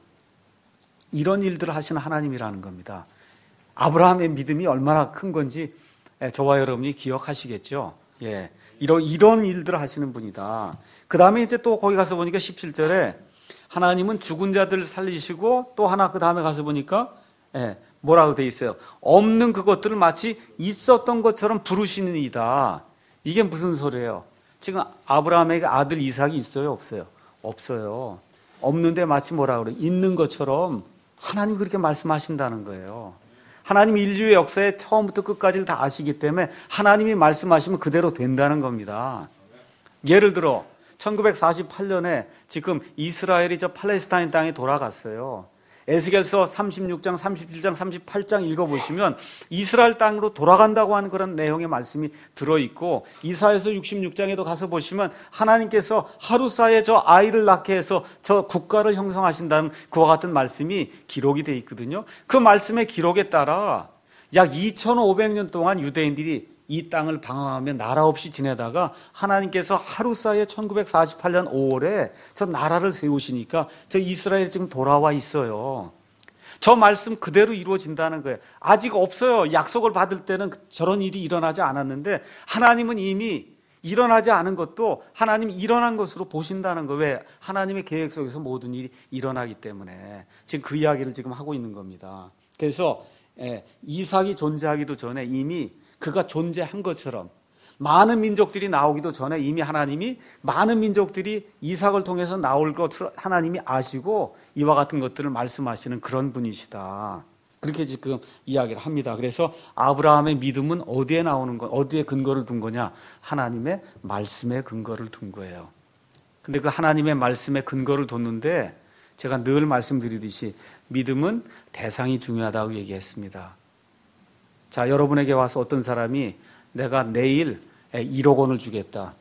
이런 일들을 하시는 하나님이라는 겁니다. 아브라함의 믿음이 얼마나 큰 건지 저와 여러분이 기억하시겠죠. 예, 이런 일들을 하시는 분이다. 그 다음에 이제 또 거기 가서 보니까 17절에 하나님은 죽은 자들을 살리시고 또 하나 그 다음에 가서 보니까 뭐라고 돼 있어요? 없는 그것들을 마치 있었던 것처럼 부르시는 이다. 이게 무슨 소리예요? 지금 아브라함에게 아들 이삭이 있어요? 없어요? 없어요. 없는데 마치 뭐라고 그래요? 있는 것처럼 하나님이 그렇게 말씀하신다는 거예요. 하나님이 인류의 역사에 처음부터 끝까지를 다 아시기 때문에 하나님이 말씀하시면 그대로 된다는 겁니다. 예를 들어 1948년에 지금 이스라엘이 저 팔레스타인 땅에 돌아갔어요. 에스겔서 36장, 37장, 38장 읽어보시면 이스라엘 땅으로 돌아간다고 하는 그런 내용의 말씀이 들어있고 이사야서 66장에도 가서 보시면 하나님께서 하루 사이에 저 아이를 낳게 해서 저 국가를 형성하신다는 그와 같은 말씀이 기록이 되어 있거든요. 그 말씀의 기록에 따라 약 2500년 동안 유대인들이 이 땅을 방황하며 나라 없이 지내다가 하나님께서 하루 사이에 1948년 5월에 저 나라를 세우시니까 저 이스라엘이 지금 돌아와 있어요. 저 말씀 그대로 이루어진다는 거예요. 아직 없어요. 약속을 받을 때는 저런 일이 일어나지 않았는데 하나님은 이미 일어나지 않은 것도 하나님이 일어난 것으로 보신다는 거예요. 왜? 하나님의 계획 속에서 모든 일이 일어나기 때문에 지금 그 이야기를 지금 하고 있는 겁니다. 그래서 이삭이 존재하기도 전에 이미 그가 존재한 것처럼 많은 민족들이 나오기도 전에 이미 하나님이 많은 민족들이 이삭을 통해서 나올 것을 하나님이 아시고 이와 같은 것들을 말씀하시는 그런 분이시다. 그렇게 지금 이야기를 합니다. 그래서 아브라함의 믿음은 어디에 나오는 거, 어디에 근거를 둔 거냐? 하나님의 말씀에 근거를 둔 거예요. 근데 그 하나님의 말씀에 근거를 뒀는데 제가 늘 말씀드리듯이 믿음은 대상이 중요하다고 얘기했습니다. 자, 여러분에게 와서 어떤 사람이 내가 내일 1억 원을 주겠다.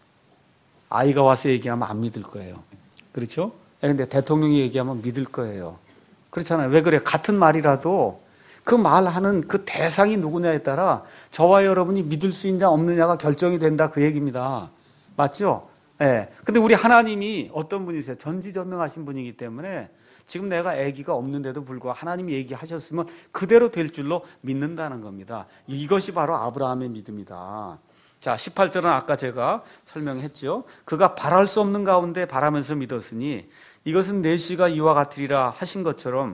아이가 와서 얘기하면 안 믿을 거예요. 그렇죠? 근데 대통령이 얘기하면 믿을 거예요. 그렇잖아요. 왜 그래? 같은 말이라도 그 말하는 그 대상이 누구냐에 따라 저와 여러분이 믿을 수 있냐 없느냐가 결정이 된다 그 얘기입니다. 맞죠? 예. 근데 우리 하나님이 어떤 분이세요? 전지전능하신 분이기 때문에 지금 내가 아기가 없는데도 불구하고 하나님이 얘기하셨으면 그대로 될 줄로 믿는다는 겁니다. 이것이 바로 아브라함의 믿음이다. 자, 18절은 아까 제가 설명했죠. 그가 바랄 수 없는 가운데 바라면서 믿었으니 이것은 내 씨가 이와 같으리라 하신 것처럼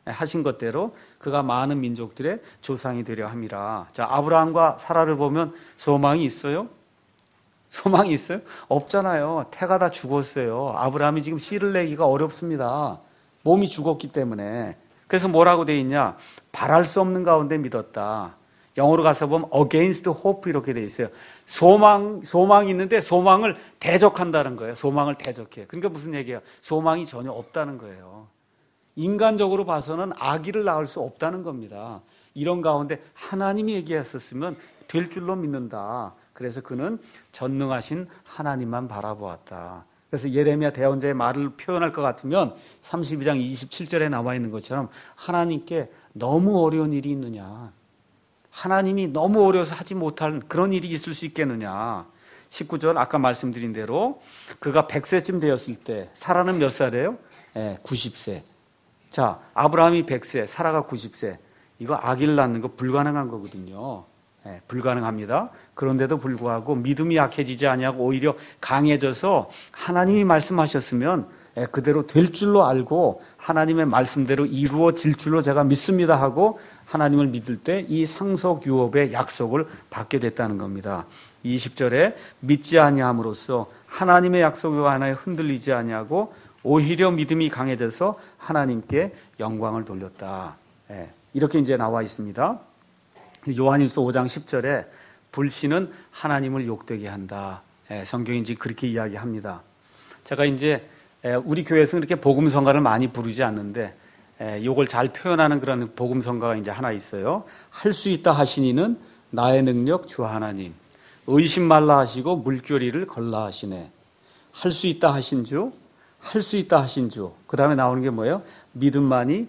하신 것대로 그가 많은 민족들의 조상이 되려 함이라. 자, 아브라함과 사라를 보면 소망이 있어요? 소망이 있어요? 없잖아요. 태가 다 죽었어요. 아브라함이 지금 씨를 내기가 어렵습니다. 몸이 죽었기 때문에. 그래서 뭐라고 돼 있냐? 바랄 수 없는 가운데 믿었다. 영어로 가서 보면 against hope 이렇게 돼 있어요. 소망이 있는데 소망을 대적한다는 거예요. 소망을 대적해. 그러니까 무슨 얘기예요? 소망이 전혀 없다는 거예요. 인간적으로 봐서는 아기를 낳을 수 없다는 겁니다. 이런 가운데 하나님이 얘기했었으면 될 줄로 믿는다. 그래서 그는 전능하신 하나님만 바라보았다. 그래서 예레미야 대언자의 말을 표현할 것 같으면 32장 27절에 나와 있는 것처럼 하나님께 너무 어려운 일이 있느냐, 하나님이 너무 어려워서 하지 못할 그런 일이 있을 수 있겠느냐. 19절 아까 말씀드린 대로 그가 100세쯤 되었을 때, 사라는 몇 살이에요? 90세. 자, 아브라함이 100세, 사라가 90세. 이거 아기를 낳는 거 불가능한 거거든요. 불가능합니다. 그런데도 불구하고 믿음이 약해지지 아니하고 오히려 강해져서 하나님이 말씀하셨으면 그대로 될 줄로 알고 하나님의 말씀대로 이루어질 줄로 제가 믿습니다 하고 하나님을 믿을 때 이 상속 유업의 약속을 받게 됐다는 겁니다. 20절에 믿지 아니함으로써 하나님의 약속에 관하여 흔들리지 아니하고 오히려 믿음이 강해져서 하나님께 영광을 돌렸다. 이렇게 이제 나와 있습니다. 요한일서 5장 10절에 불신은 하나님을 욕되게 한다. 성경이 이제 그렇게 이야기합니다. 제가 이제 우리 교회에서는 그렇게 복음성가를 많이 부르지 않는데 이걸 잘 표현하는 그런 복음성가가 이제 하나 있어요. 할 수 있다 하시니는 나의 능력 주 하나님. 의심 말라 하시고 물결이를 걸라 하시네. 할 수 있다 하신 주, 할 수 있다 하신 주. 그 다음에 나오는 게 뭐예요? 믿음만이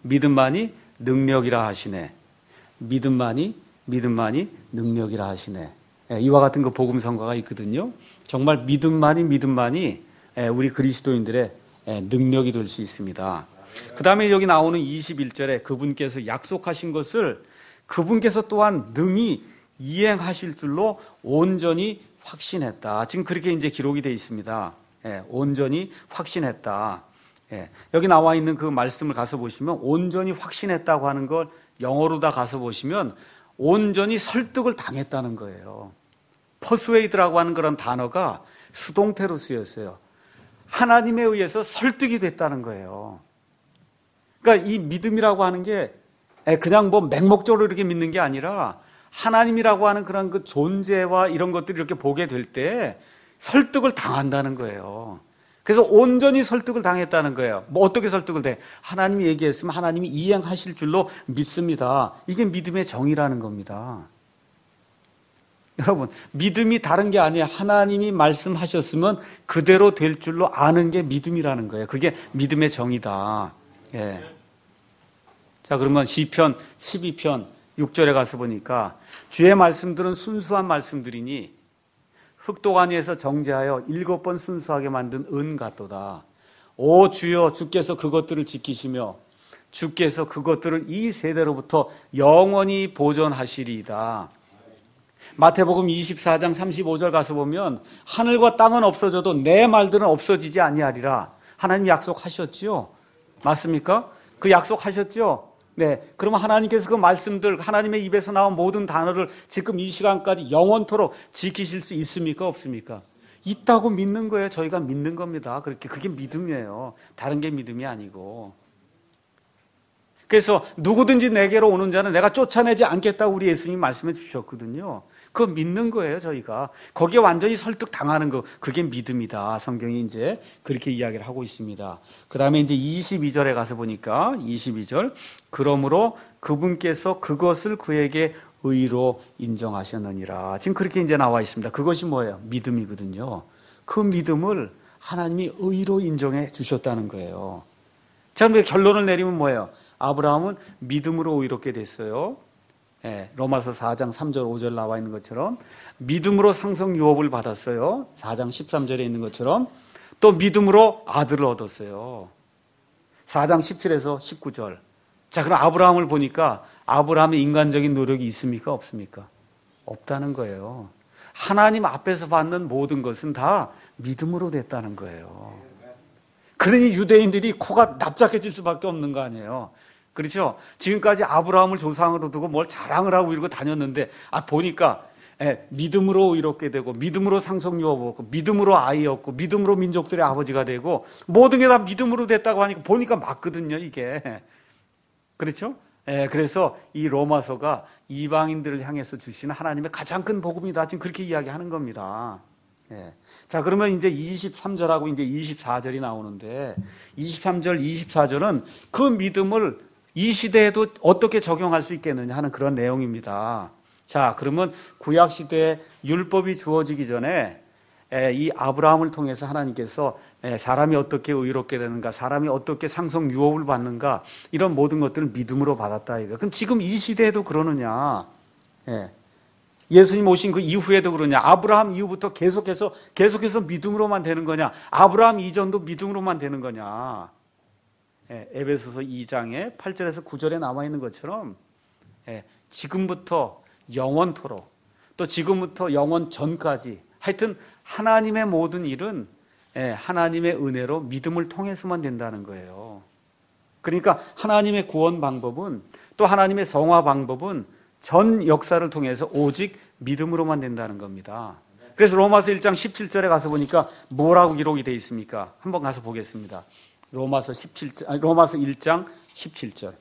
능력이라 하시네. 믿음만이 능력이라 하시네. 이와 같은 그 복음성가가 있거든요. 정말 믿음만이 우리 그리스도인들의 능력이 될 수 있습니다. 그 다음에 여기 나오는 21절에 그분께서 약속하신 것을 그분께서 또한 능히 이행하실 줄로 온전히 확신했다. 지금 그렇게 이제 기록이 되어 있습니다. 온전히 확신했다. 여기 나와 있는 그 말씀을 가서 보시면 온전히 확신했다고 하는 걸 영어로 다 가서 보시면 온전히 설득을 당했다는 거예요. 퍼스웨이드라고 하는 그런 단어가 수동태로 쓰였어요. 하나님에 의해서 설득이 됐다는 거예요. 그러니까 이 믿음이라고 하는 게 그냥 뭐 맹목적으로 이렇게 믿는 게 아니라 하나님이라고 하는 그런 그 존재와 이런 것들을 이렇게 보게 될 때 설득을 당한다는 거예요. 그래서 온전히 설득을 당했다는 거예요. 뭐 어떻게 설득을 돼? 하나님이 얘기했으면 하나님이 이행하실 줄로 믿습니다. 이게 믿음의 정의라는 겁니다. 여러분, 믿음이 다른 게 아니에요. 하나님이 말씀하셨으면 그대로 될 줄로 아는 게 믿음이라는 거예요. 그게 믿음의 정의다. 자, 그러면 시편 12편 6절에 가서 보니까 주의 말씀들은 순수한 말씀들이니 흑도가니에서 정죄하여 7번 순수하게 만든 은 같도다. 오 주여, 주께서 그것들을 지키시며 주께서 그것들을 이 세대로부터 영원히 보존하시리이다. 마태복음 24장 35절 가서 보면 하늘과 땅은 없어져도 내 말들은 없어지지 아니하리라. 하나님 약속하셨지요? 맞습니까? 그 약속하셨죠? 네. 그러면 하나님께서 그 말씀들, 하나님의 입에서 나온 모든 단어를 지금 이 시간까지 영원토록 지키실 수 있습니까? 없습니까? 있다고 믿는 거예요. 저희가 믿는 겁니다. 그게 믿음이에요. 다른 게 믿음이 아니고. 그래서 누구든지 내게로 오는 자는 내가 쫓아내지 않겠다고 우리 예수님 말씀해 주셨거든요. 그거 믿는 거예요, 저희가. 거기에 완전히 설득 당하는 거, 그게 믿음이다. 성경이 이제 그렇게 이야기를 하고 있습니다. 그 다음에 이제 22절에 가서 보니까 22절. 그러므로 그분께서 그것을 그에게 의로 인정하셨느니라. 지금 그렇게 이제 나와 있습니다. 그것이 뭐예요? 믿음이거든요. 그 믿음을 하나님이 의로 인정해 주셨다는 거예요. 자, 그럼 결론을 내리면 뭐예요? 아브라함은 믿음으로 의롭게 됐어요. 로마서 4장 3절 5절 나와 있는 것처럼 믿음으로 상속 유업을 받았어요. 4장 13절에 있는 것처럼 또 믿음으로 아들을 얻었어요. 4장 17에서 19절. 자, 그럼 아브라함을 보니까 아브라함의 인간적인 노력이 있습니까? 없습니까? 없다는 거예요. 하나님 앞에서 받는 모든 것은 다 믿음으로 됐다는 거예요. 그러니 유대인들이 코가 납작해질 수밖에 없는 거 아니에요. 그렇죠? 지금까지 아브라함을 조상으로 두고 뭘 자랑을 하고 이러고 다녔는데, 보니까, 믿음으로 의롭게 되고, 믿음으로 상속유업 얻고, 믿음으로 아이 얻고, 믿음으로 민족들의 아버지가 되고, 모든 게 다 믿음으로 됐다고 하니까 보니까 맞거든요, 이게. 그렇죠? 그래서 이 로마서가 이방인들을 향해서 주시는 하나님의 가장 큰 복음이다. 지금 그렇게 이야기하는 겁니다. 자, 그러면 이제 23절하고 이제 24절이 나오는데, 23절, 24절은 그 믿음을 이 시대에도 어떻게 적용할 수 있겠느냐 하는 그런 내용입니다. 자, 그러면 구약 시대에 율법이 주어지기 전에 이 아브라함을 통해서 하나님께서 사람이 어떻게 의롭게 되는가, 사람이 어떻게 상속 유업을 받는가, 이런 모든 것들을 믿음으로 받았다 이거. 그럼 지금 이 시대에도 그러느냐? 예수님 오신 그 이후에도 그러냐? 아브라함 이후부터 계속해서 믿음으로만 되는 거냐? 아브라함 이전도 믿음으로만 되는 거냐? 에베소서 2장에 8절에서 9절에 나와 있는 것처럼 지금부터 영원토록, 또 지금부터 영원 전까지, 하여튼 하나님의 모든 일은 하나님의 은혜로 믿음을 통해서만 된다는 거예요. 그러니까 하나님의 구원 방법은, 또 하나님의 성화 방법은 전 역사를 통해서 오직 믿음으로만 된다는 겁니다. 그래서 로마서 1장 17절에 가서 보니까 뭐라고 기록이 되어 있습니까? 한번 가서 보겠습니다. 로마서 1장 17절.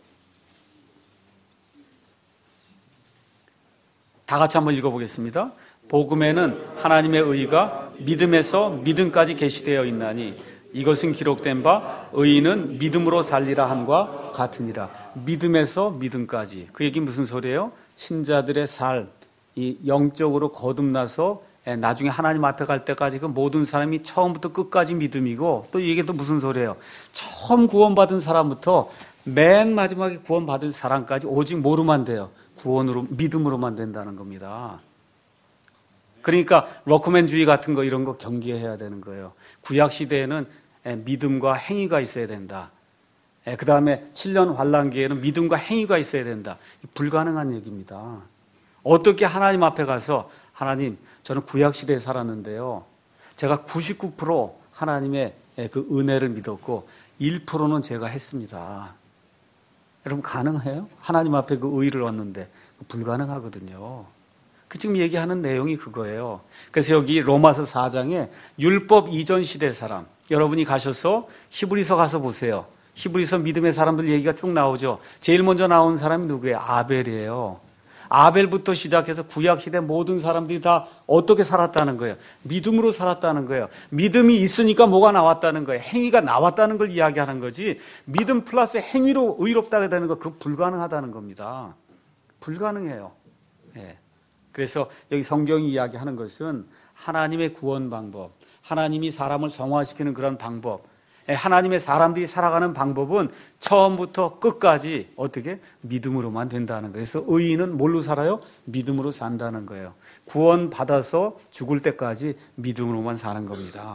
다 같이 한번 읽어보겠습니다. 복음에는 하나님의 의가 믿음에서 믿음까지 계시되어 있나니 이것은 기록된 바 의인은 믿음으로 살리라 함과 같으니라. 믿음에서 믿음까지. 그 얘기 무슨 소리예요? 신자들의 이 영적으로 거듭나서 나중에 하나님 앞에 갈 때까지 그 모든 사람이 처음부터 끝까지 믿음이고, 또 이게 또 무슨 소리예요? 처음 구원받은 사람부터 맨 마지막에 구원받을 사람까지 오직 뭐로만 돼요? 구원으로, 믿음으로만 된다는 겁니다. 그러니까 럭커맨주의 같은 거 이런 거 경계해야 되는 거예요. 구약 시대에는 믿음과 행위가 있어야 된다. 그 다음에 7년 환란기에는 믿음과 행위가 있어야 된다. 불가능한 얘기입니다. 어떻게 하나님 앞에 가서 하나님, 저는 구약 시대에 살았는데요, 제가 99% 하나님의 그 은혜를 믿었고 1%는 제가 했습니다. 여러분 가능해요? 하나님 앞에 그 의의를 얻는데 불가능하거든요. 그 지금 얘기하는 내용이 그거예요. 그래서 여기 로마서 4장에 율법 이전 시대 사람, 여러분이 가셔서 히브리서 가서 보세요. 히브리서 믿음의 사람들 얘기가 쭉 나오죠. 제일 먼저 나온 사람이 누구예요? 아벨이에요. 아벨부터 시작해서 구약 시대 모든 사람들이 다 어떻게 살았다는 거예요? 믿음으로 살았다는 거예요. 믿음이 있으니까 뭐가 나왔다는 거예요? 행위가 나왔다는 걸 이야기하는 거지, 믿음 플러스 행위로 의롭다게 되는 거, 그거 불가능하다는 겁니다. 불가능해요. 그래서 여기 성경이 이야기하는 것은 하나님의 구원 방법, 하나님이 사람을 성화시키는 그런 방법, 하나님의 사람들이 살아가는 방법은 처음부터 끝까지 어떻게? 믿음으로만 된다는 거예요. 그래서 의인은 뭘로 살아요? 믿음으로 산다는 거예요. 구원받아서 죽을 때까지 믿음으로만 사는 겁니다.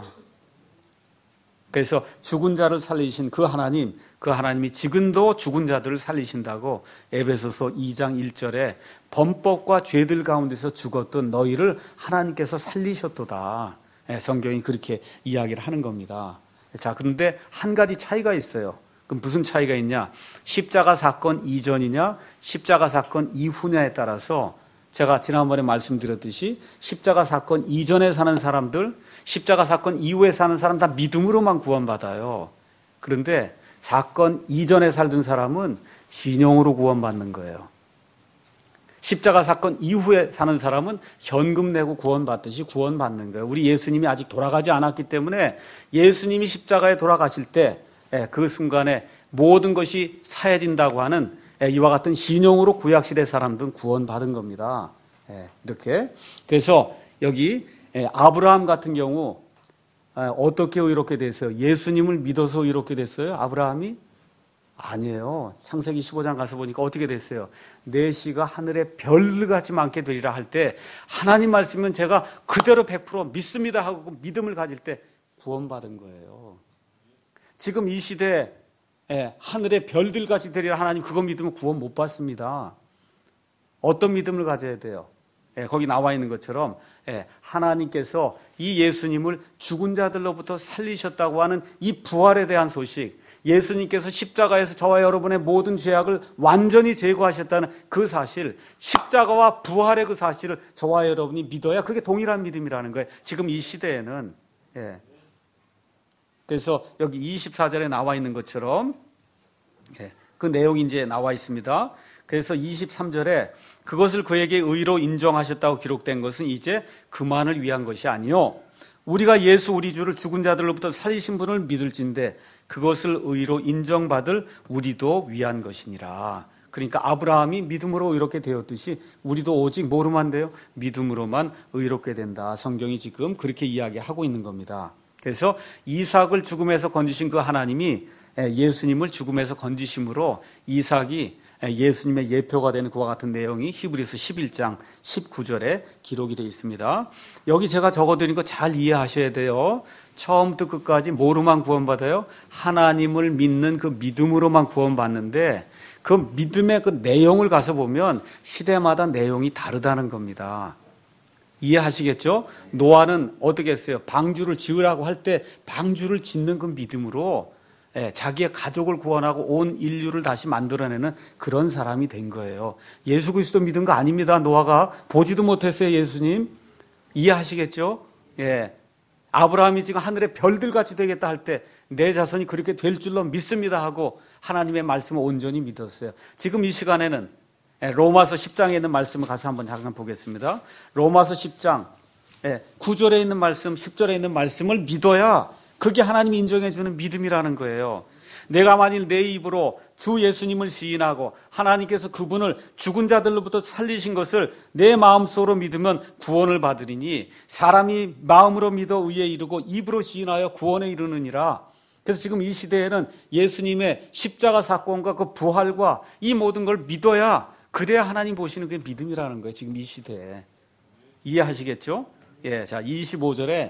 그래서 죽은 자를 살리신 그 하나님이 지금도 죽은 자들을 살리신다고 에베소서 2장 1절에 범법과 죄들 가운데서 죽었던 너희를 하나님께서 살리셨도다. 성경이 그렇게 이야기를 하는 겁니다. 자, 그런데 한 가지 차이가 있어요. 그럼 무슨 차이가 있냐? 십자가 사건 이전이냐, 십자가 사건 이후냐에 따라서 제가 지난번에 말씀드렸듯이 십자가 사건 이전에 사는 사람들, 십자가 사건 이후에 사는 사람 다 믿음으로만 구원받아요. 그런데 사건 이전에 살던 사람은 신용으로 구원받는 거예요. 십자가 사건 이후에 사는 사람은 현금 내고 구원받듯이 구원받는 거예요. 우리 예수님이 아직 돌아가지 않았기 때문에 예수님이 십자가에 돌아가실 때 그 순간에 모든 것이 사해진다고 하는 이와 같은 신용으로 구약시대 사람들은 구원받은 겁니다. 이렇게. 그래서 여기 아브라함 같은 경우 어떻게 의롭게 됐어요? 예수님을 믿어서 의롭게 됐어요? 아브라함이? 아니에요. 창세기 15장 가서 보니까 어떻게 됐어요? 내 씨가 하늘의 별같이 많게 되리라 할 때 하나님 말씀은 제가 그대로 100% 믿습니다 하고 믿음을 가질 때 구원받은 거예요. 지금 이 시대에 하늘의 별들같이 되리라 하나님 그거 믿으면 구원 못 받습니다. 어떤 믿음을 가져야 돼요? 거기 나와 있는 것처럼 하나님께서 이 예수님을 죽은 자들로부터 살리셨다고 하는 이 부활에 대한 소식, 예수님께서 십자가에서 저와 여러분의 모든 죄악을 완전히 제거하셨다는 그 사실, 십자가와 부활의 그 사실을 저와 여러분이 믿어야 그게 동일한 믿음이라는 거예요. 지금 이 시대에는. 그래서 여기 24절에 나와 있는 것처럼 그 내용이 이제 나와 있습니다. 그래서 23절에 그것을 그에게 의로 인정하셨다고 기록된 것은 이제 그만을 위한 것이 아니요 우리가 예수 우리 주를 죽은 자들로부터 살리신 분을 믿을진데 그것을 의로 인정받을 우리도 위한 것이니라. 그러니까 아브라함이 믿음으로 의롭게 되었듯이 우리도 오직 뭐로만 돼요? 믿음으로만 의롭게 된다. 성경이 지금 그렇게 이야기하고 있는 겁니다. 그래서 이삭을 죽음에서 건지신 그 하나님이 예수님을 죽음에서 건지심으로 이삭이 예수님의 예표가 되는 그와 같은 내용이 히브리서 11장 19절에 기록이 되어 있습니다. 여기 제가 적어드린 거 잘 이해하셔야 돼요. 처음부터 끝까지 뭐로만 구원받아요? 하나님을 믿는 그 믿음으로만 구원받는데 그 믿음의 그 내용을 가서 보면 시대마다 내용이 다르다는 겁니다. 이해하시겠죠? 노아는 어떻게 했어요? 방주를 지으라고 할 때 방주를 짓는 그 믿음으로 자기의 가족을 구원하고 온 인류를 다시 만들어내는 그런 사람이 된 거예요. 예수 그리스도 믿은 거 아닙니다. 노아가 보지도 못했어요. 예수님. 이해하시겠죠? 아브라함이 지금 하늘의 별들같이 되겠다 할 때 내 자손이 그렇게 될 줄로 믿습니다 하고 하나님의 말씀을 온전히 믿었어요. 지금 이 시간에는 로마서 10장에 있는 말씀을 가서 한번 잠깐 보겠습니다. 로마서 10장 9절에 있는 말씀, 10절에 있는 말씀을 믿어야 그게 하나님이 인정해 주는 믿음이라는 거예요. 내가 만일 내 입으로 주 예수님을 시인하고 하나님께서 그분을 죽은 자들로부터 살리신 것을 내 마음속으로 믿으면 구원을 받으리니 사람이 마음으로 믿어 의에 이르고 입으로 시인하여 구원에 이르느니라. 그래서 지금 이 시대에는 예수님의 십자가 사건과 그 부활과 이 모든 걸 믿어야 그래야 하나님 보시는 게 믿음이라는 거예요. 지금 이 시대에. 이해하시겠죠? 자, 25절에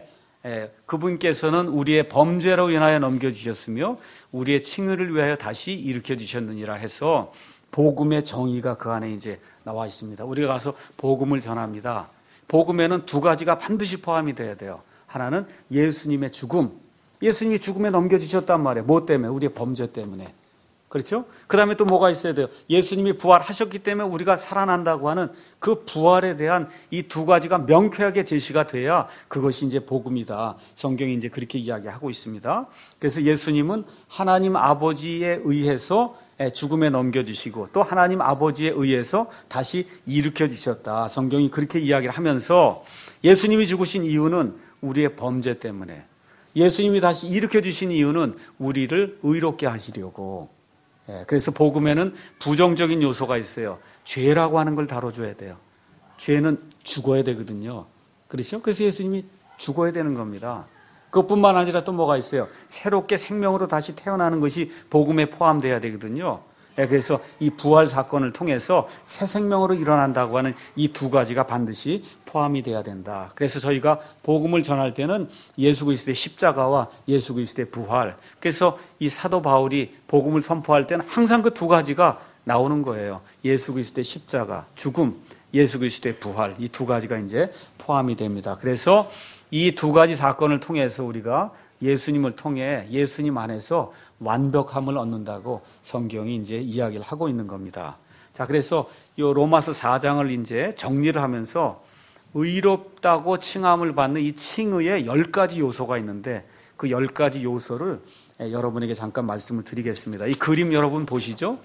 그분께서는 우리의 범죄로 인하여 넘겨주셨으며 우리의 칭의를 위하여 다시 일으켜 주셨느니라 해서 복음의 정의가 그 안에 이제 나와 있습니다. 우리가 가서 복음을 전합니다. 복음에는 두 가지가 반드시 포함이 돼야 돼요. 하나는 예수님의 죽음, 예수님이 죽음에 넘겨주셨단 말이에요. 뭐 때문에? 우리의 범죄 때문에. 그렇죠? 그 다음에 또 뭐가 있어야 돼요? 예수님이 부활하셨기 때문에 우리가 살아난다고 하는 그 부활에 대한 이 두 가지가 명쾌하게 제시가 돼야 그것이 이제 복음이다. 성경이 이제 그렇게 이야기하고 있습니다. 그래서 예수님은 하나님 아버지에 의해서 죽음에 넘겨주시고 또 하나님 아버지에 의해서 다시 일으켜 주셨다. 성경이 그렇게 이야기를 하면서 예수님이 죽으신 이유는 우리의 범죄 때문에, 예수님이 다시 일으켜 주신 이유는 우리를 의롭게 하시려고. 그래서 복음에는 부정적인 요소가 있어요. 죄라고 하는 걸 다뤄줘야 돼요. 죄는 죽어야 되거든요. 그렇죠? 그래서 예수님이 죽어야 되는 겁니다. 그것뿐만 아니라 또 뭐가 있어요? 새롭게 생명으로 다시 태어나는 것이 복음에 포함돼야 되거든요. 그래서 이 부활 사건을 통해서 새 생명으로 일어난다고 하는 이 두 가지가 반드시 포함이 돼야 된다. 그래서 저희가 복음을 전할 때는 예수 그리스도의 십자가와 예수 그리스도의 부활, 그래서 이 사도 바울이 복음을 선포할 때는 항상 그 두 가지가 나오는 거예요. 예수 그리스도의 십자가, 죽음, 예수 그리스도의 부활, 이 두 가지가 이제 포함이 됩니다. 그래서 이 두 가지 사건을 통해서 우리가 예수님을 통해 예수님 안에서 완벽함을 얻는다고 성경이 이제 이야기를 하고 있는 겁니다. 자, 그래서 이 로마서 4장을 이제 정리를 하면서 의롭다고 칭함을 받는 이 칭의에 10가지 요소가 있는데 그 10가지 요소를 여러분에게 잠깐 말씀을 드리겠습니다. 이 그림 여러분 보시죠?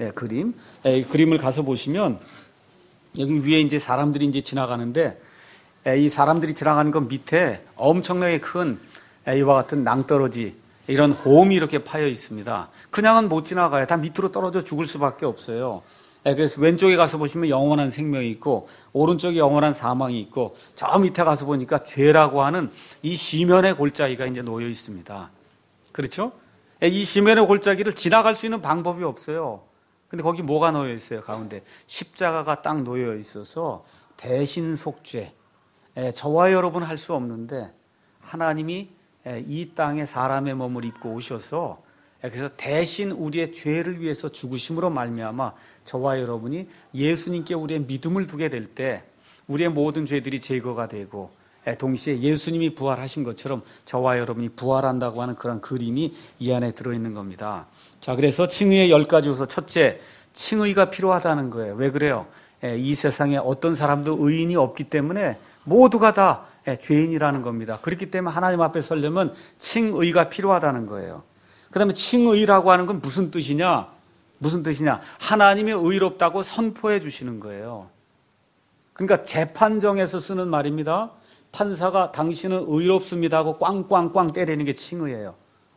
그림을 가서 보시면 여기 위에 이제 사람들이 이제 지나가는데 이 사람들이 지나가는 것 밑에 엄청나게 큰 이와 같은 낭떠러지, 이런 홈이 이렇게 파여 있습니다. 그냥은 못 지나가요. 다 밑으로 떨어져 죽을 수밖에 없어요. 그래서 왼쪽에 가서 보시면 영원한 생명이 있고 오른쪽에 영원한 사망이 있고 저 밑에 가서 보니까 죄라고 하는 이 시면의 골짜기가 이제 놓여 있습니다. 그렇죠? 이 시면의 골짜기를 지나갈 수 있는 방법이 없어요. 근데 거기 뭐가 놓여 있어요? 가운데 십자가가 딱 놓여 있어서 대신 속죄, 저와 여러분 할 수 없는데 하나님이 이 땅에 사람의 몸을 입고 오셔서 그래서 대신 우리의 죄를 위해서 죽으심으로 말미암아 저와 여러분이 예수님께 우리의 믿음을 두게 될 때 우리의 모든 죄들이 제거가 되고 동시에 예수님이 부활하신 것처럼 저와 여러분이 부활한다고 하는 그런 그림이 이 안에 들어있는 겁니다. 자, 그래서 칭의의 10가지에서 첫째, 칭의가 필요하다는 거예요. 왜 그래요? 이 세상에 어떤 사람도 의인이 없기 때문에 모두가 다 죄인이라는 겁니다. 그렇기 때문에 하나님 앞에 서려면 칭의가 필요하다는 거예요. 그 다음에 칭의라고 하는 건 무슨 뜻이냐? 무슨 뜻이냐? 하나님이 의롭다고 선포해 주시는 거예요. 그러니까 재판정에서 쓰는 말입니다. 판사가 당신은 의롭습니다 하고 꽝꽝꽝 때리는 게 칭의예요.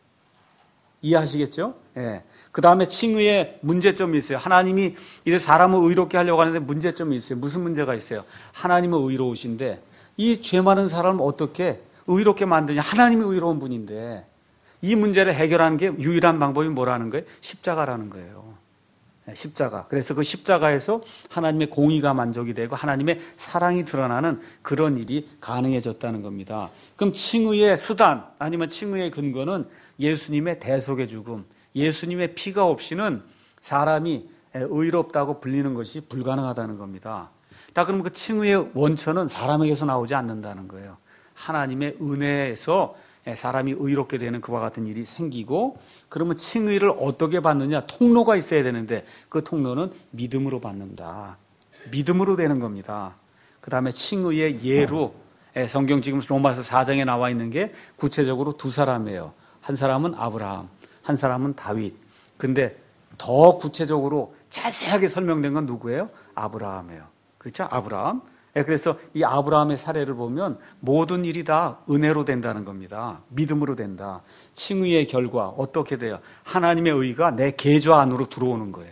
이해하시겠죠? 예. 그 다음에 칭의에 문제점이 있어요. 하나님이 이제 사람을 의롭게 하려고 하는데 문제점이 있어요. 무슨 문제가 있어요? 하나님은 의로우신데 이 죄 많은 사람을 어떻게 의롭게 만드냐? 하나님이 의로운 분인데 이 문제를 해결하는 게 유일한 방법이 뭐라는 거예요? 십자가라는 거예요. 십자가. 그래서 그 십자가에서 하나님의 공의가 만족이 되고 하나님의 사랑이 드러나는 그런 일이 가능해졌다는 겁니다. 그럼 칭의의 수단 아니면 칭의의 근거는 예수님의 대속의 죽음, 예수님의 피가 없이는 사람이 의롭다고 불리는 것이 불가능하다는 겁니다. 다 그러면 그 칭의의 원천은 사람에게서 나오지 않는다는 거예요. 하나님의 은혜에서 사람이 의롭게 되는 그와 같은 일이 생기고, 그러면 칭의를 어떻게 받느냐? 통로가 있어야 되는데 그 통로는 믿음으로 받는다. 믿음으로 되는 겁니다. 그 다음에 칭의의 예로, 성경 지금 로마서 4장에 나와 있는 게 구체적으로 두 사람이에요. 한 사람은 아브라함, 한 사람은 다윗. 근데 더 구체적으로 자세하게 설명된 건 누구예요? 아브라함이에요. 그렇죠? 아브라함. 그래서 이 아브라함의 사례를 보면 모든 일이 다 은혜로 된다는 겁니다. 믿음으로 된다. 칭의의 결과 어떻게 돼요? 하나님의 의가 내 계좌 안으로 들어오는 거예요.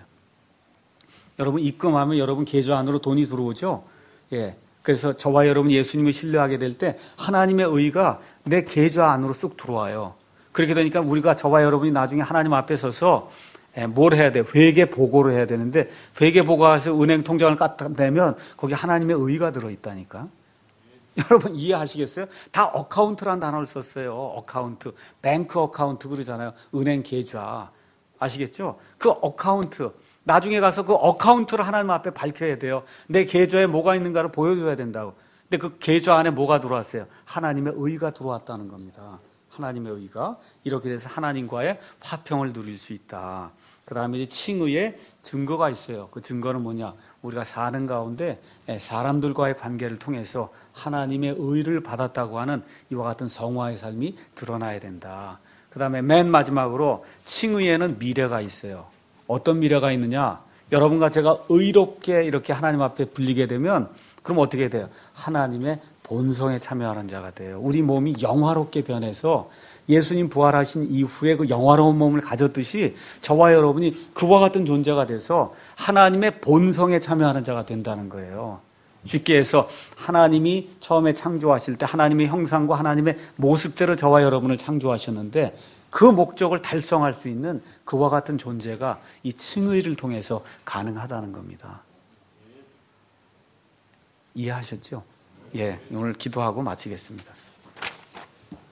여러분 입금하면 여러분 계좌 안으로 돈이 들어오죠? 예. 그래서 저와 여러분 예수님을 신뢰하게 될 때 하나님의 의가 내 계좌 안으로 쑥 들어와요. 그렇게 되니까 우리가 저와 여러분이 나중에 하나님 앞에 서서 뭘 해야 돼? 회계 보고를 해야 되는데 회계 보고에서 은행 통장을 갖다 대면 거기 하나님의 의가 들어있다니까. 여러분 이해하시겠어요? 다 어카운트란 단어를 썼어요. 어카운트, 뱅크 어카운트 그러잖아요. 은행 계좌. 아시겠죠? 그 어카운트. 나중에 가서 그 어카운트를 하나님 앞에 밝혀야 돼요. 내 계좌에 뭐가 있는가를 보여줘야 된다고. 근데 그 계좌 안에 뭐가 들어왔어요? 하나님의 의가 들어왔다는 겁니다. 하나님의 의가. 이렇게 돼서 하나님과의 화평을 누릴 수 있다. 그 다음에 칭의의 증거가 있어요. 그 증거는 뭐냐? 우리가 사는 가운데 사람들과의 관계를 통해서 하나님의 의를 받았다고 하는 이와 같은 성화의 삶이 드러나야 된다. 그 다음에 맨 마지막으로 칭의에는 미래가 있어요. 어떤 미래가 있느냐? 여러분과 제가 의롭게 이렇게 하나님 앞에 불리게 되면 그럼 어떻게 돼요? 하나님의 본성에 참여하는 자가 돼요. 우리 몸이 영화롭게 변해서 예수님 부활하신 이후에 그 영화로운 몸을 가졌듯이 저와 여러분이 그와 같은 존재가 돼서 하나님의 본성에 참여하는 자가 된다는 거예요. 쉽게 해서 하나님이 처음에 창조하실 때 하나님의 형상과 하나님의 모습대로 저와 여러분을 창조하셨는데 그 목적을 달성할 수 있는 그와 같은 존재가 이 칭의를 통해서 가능하다는 겁니다. 이해하셨죠? 예, 오늘 기도하고 마치겠습니다.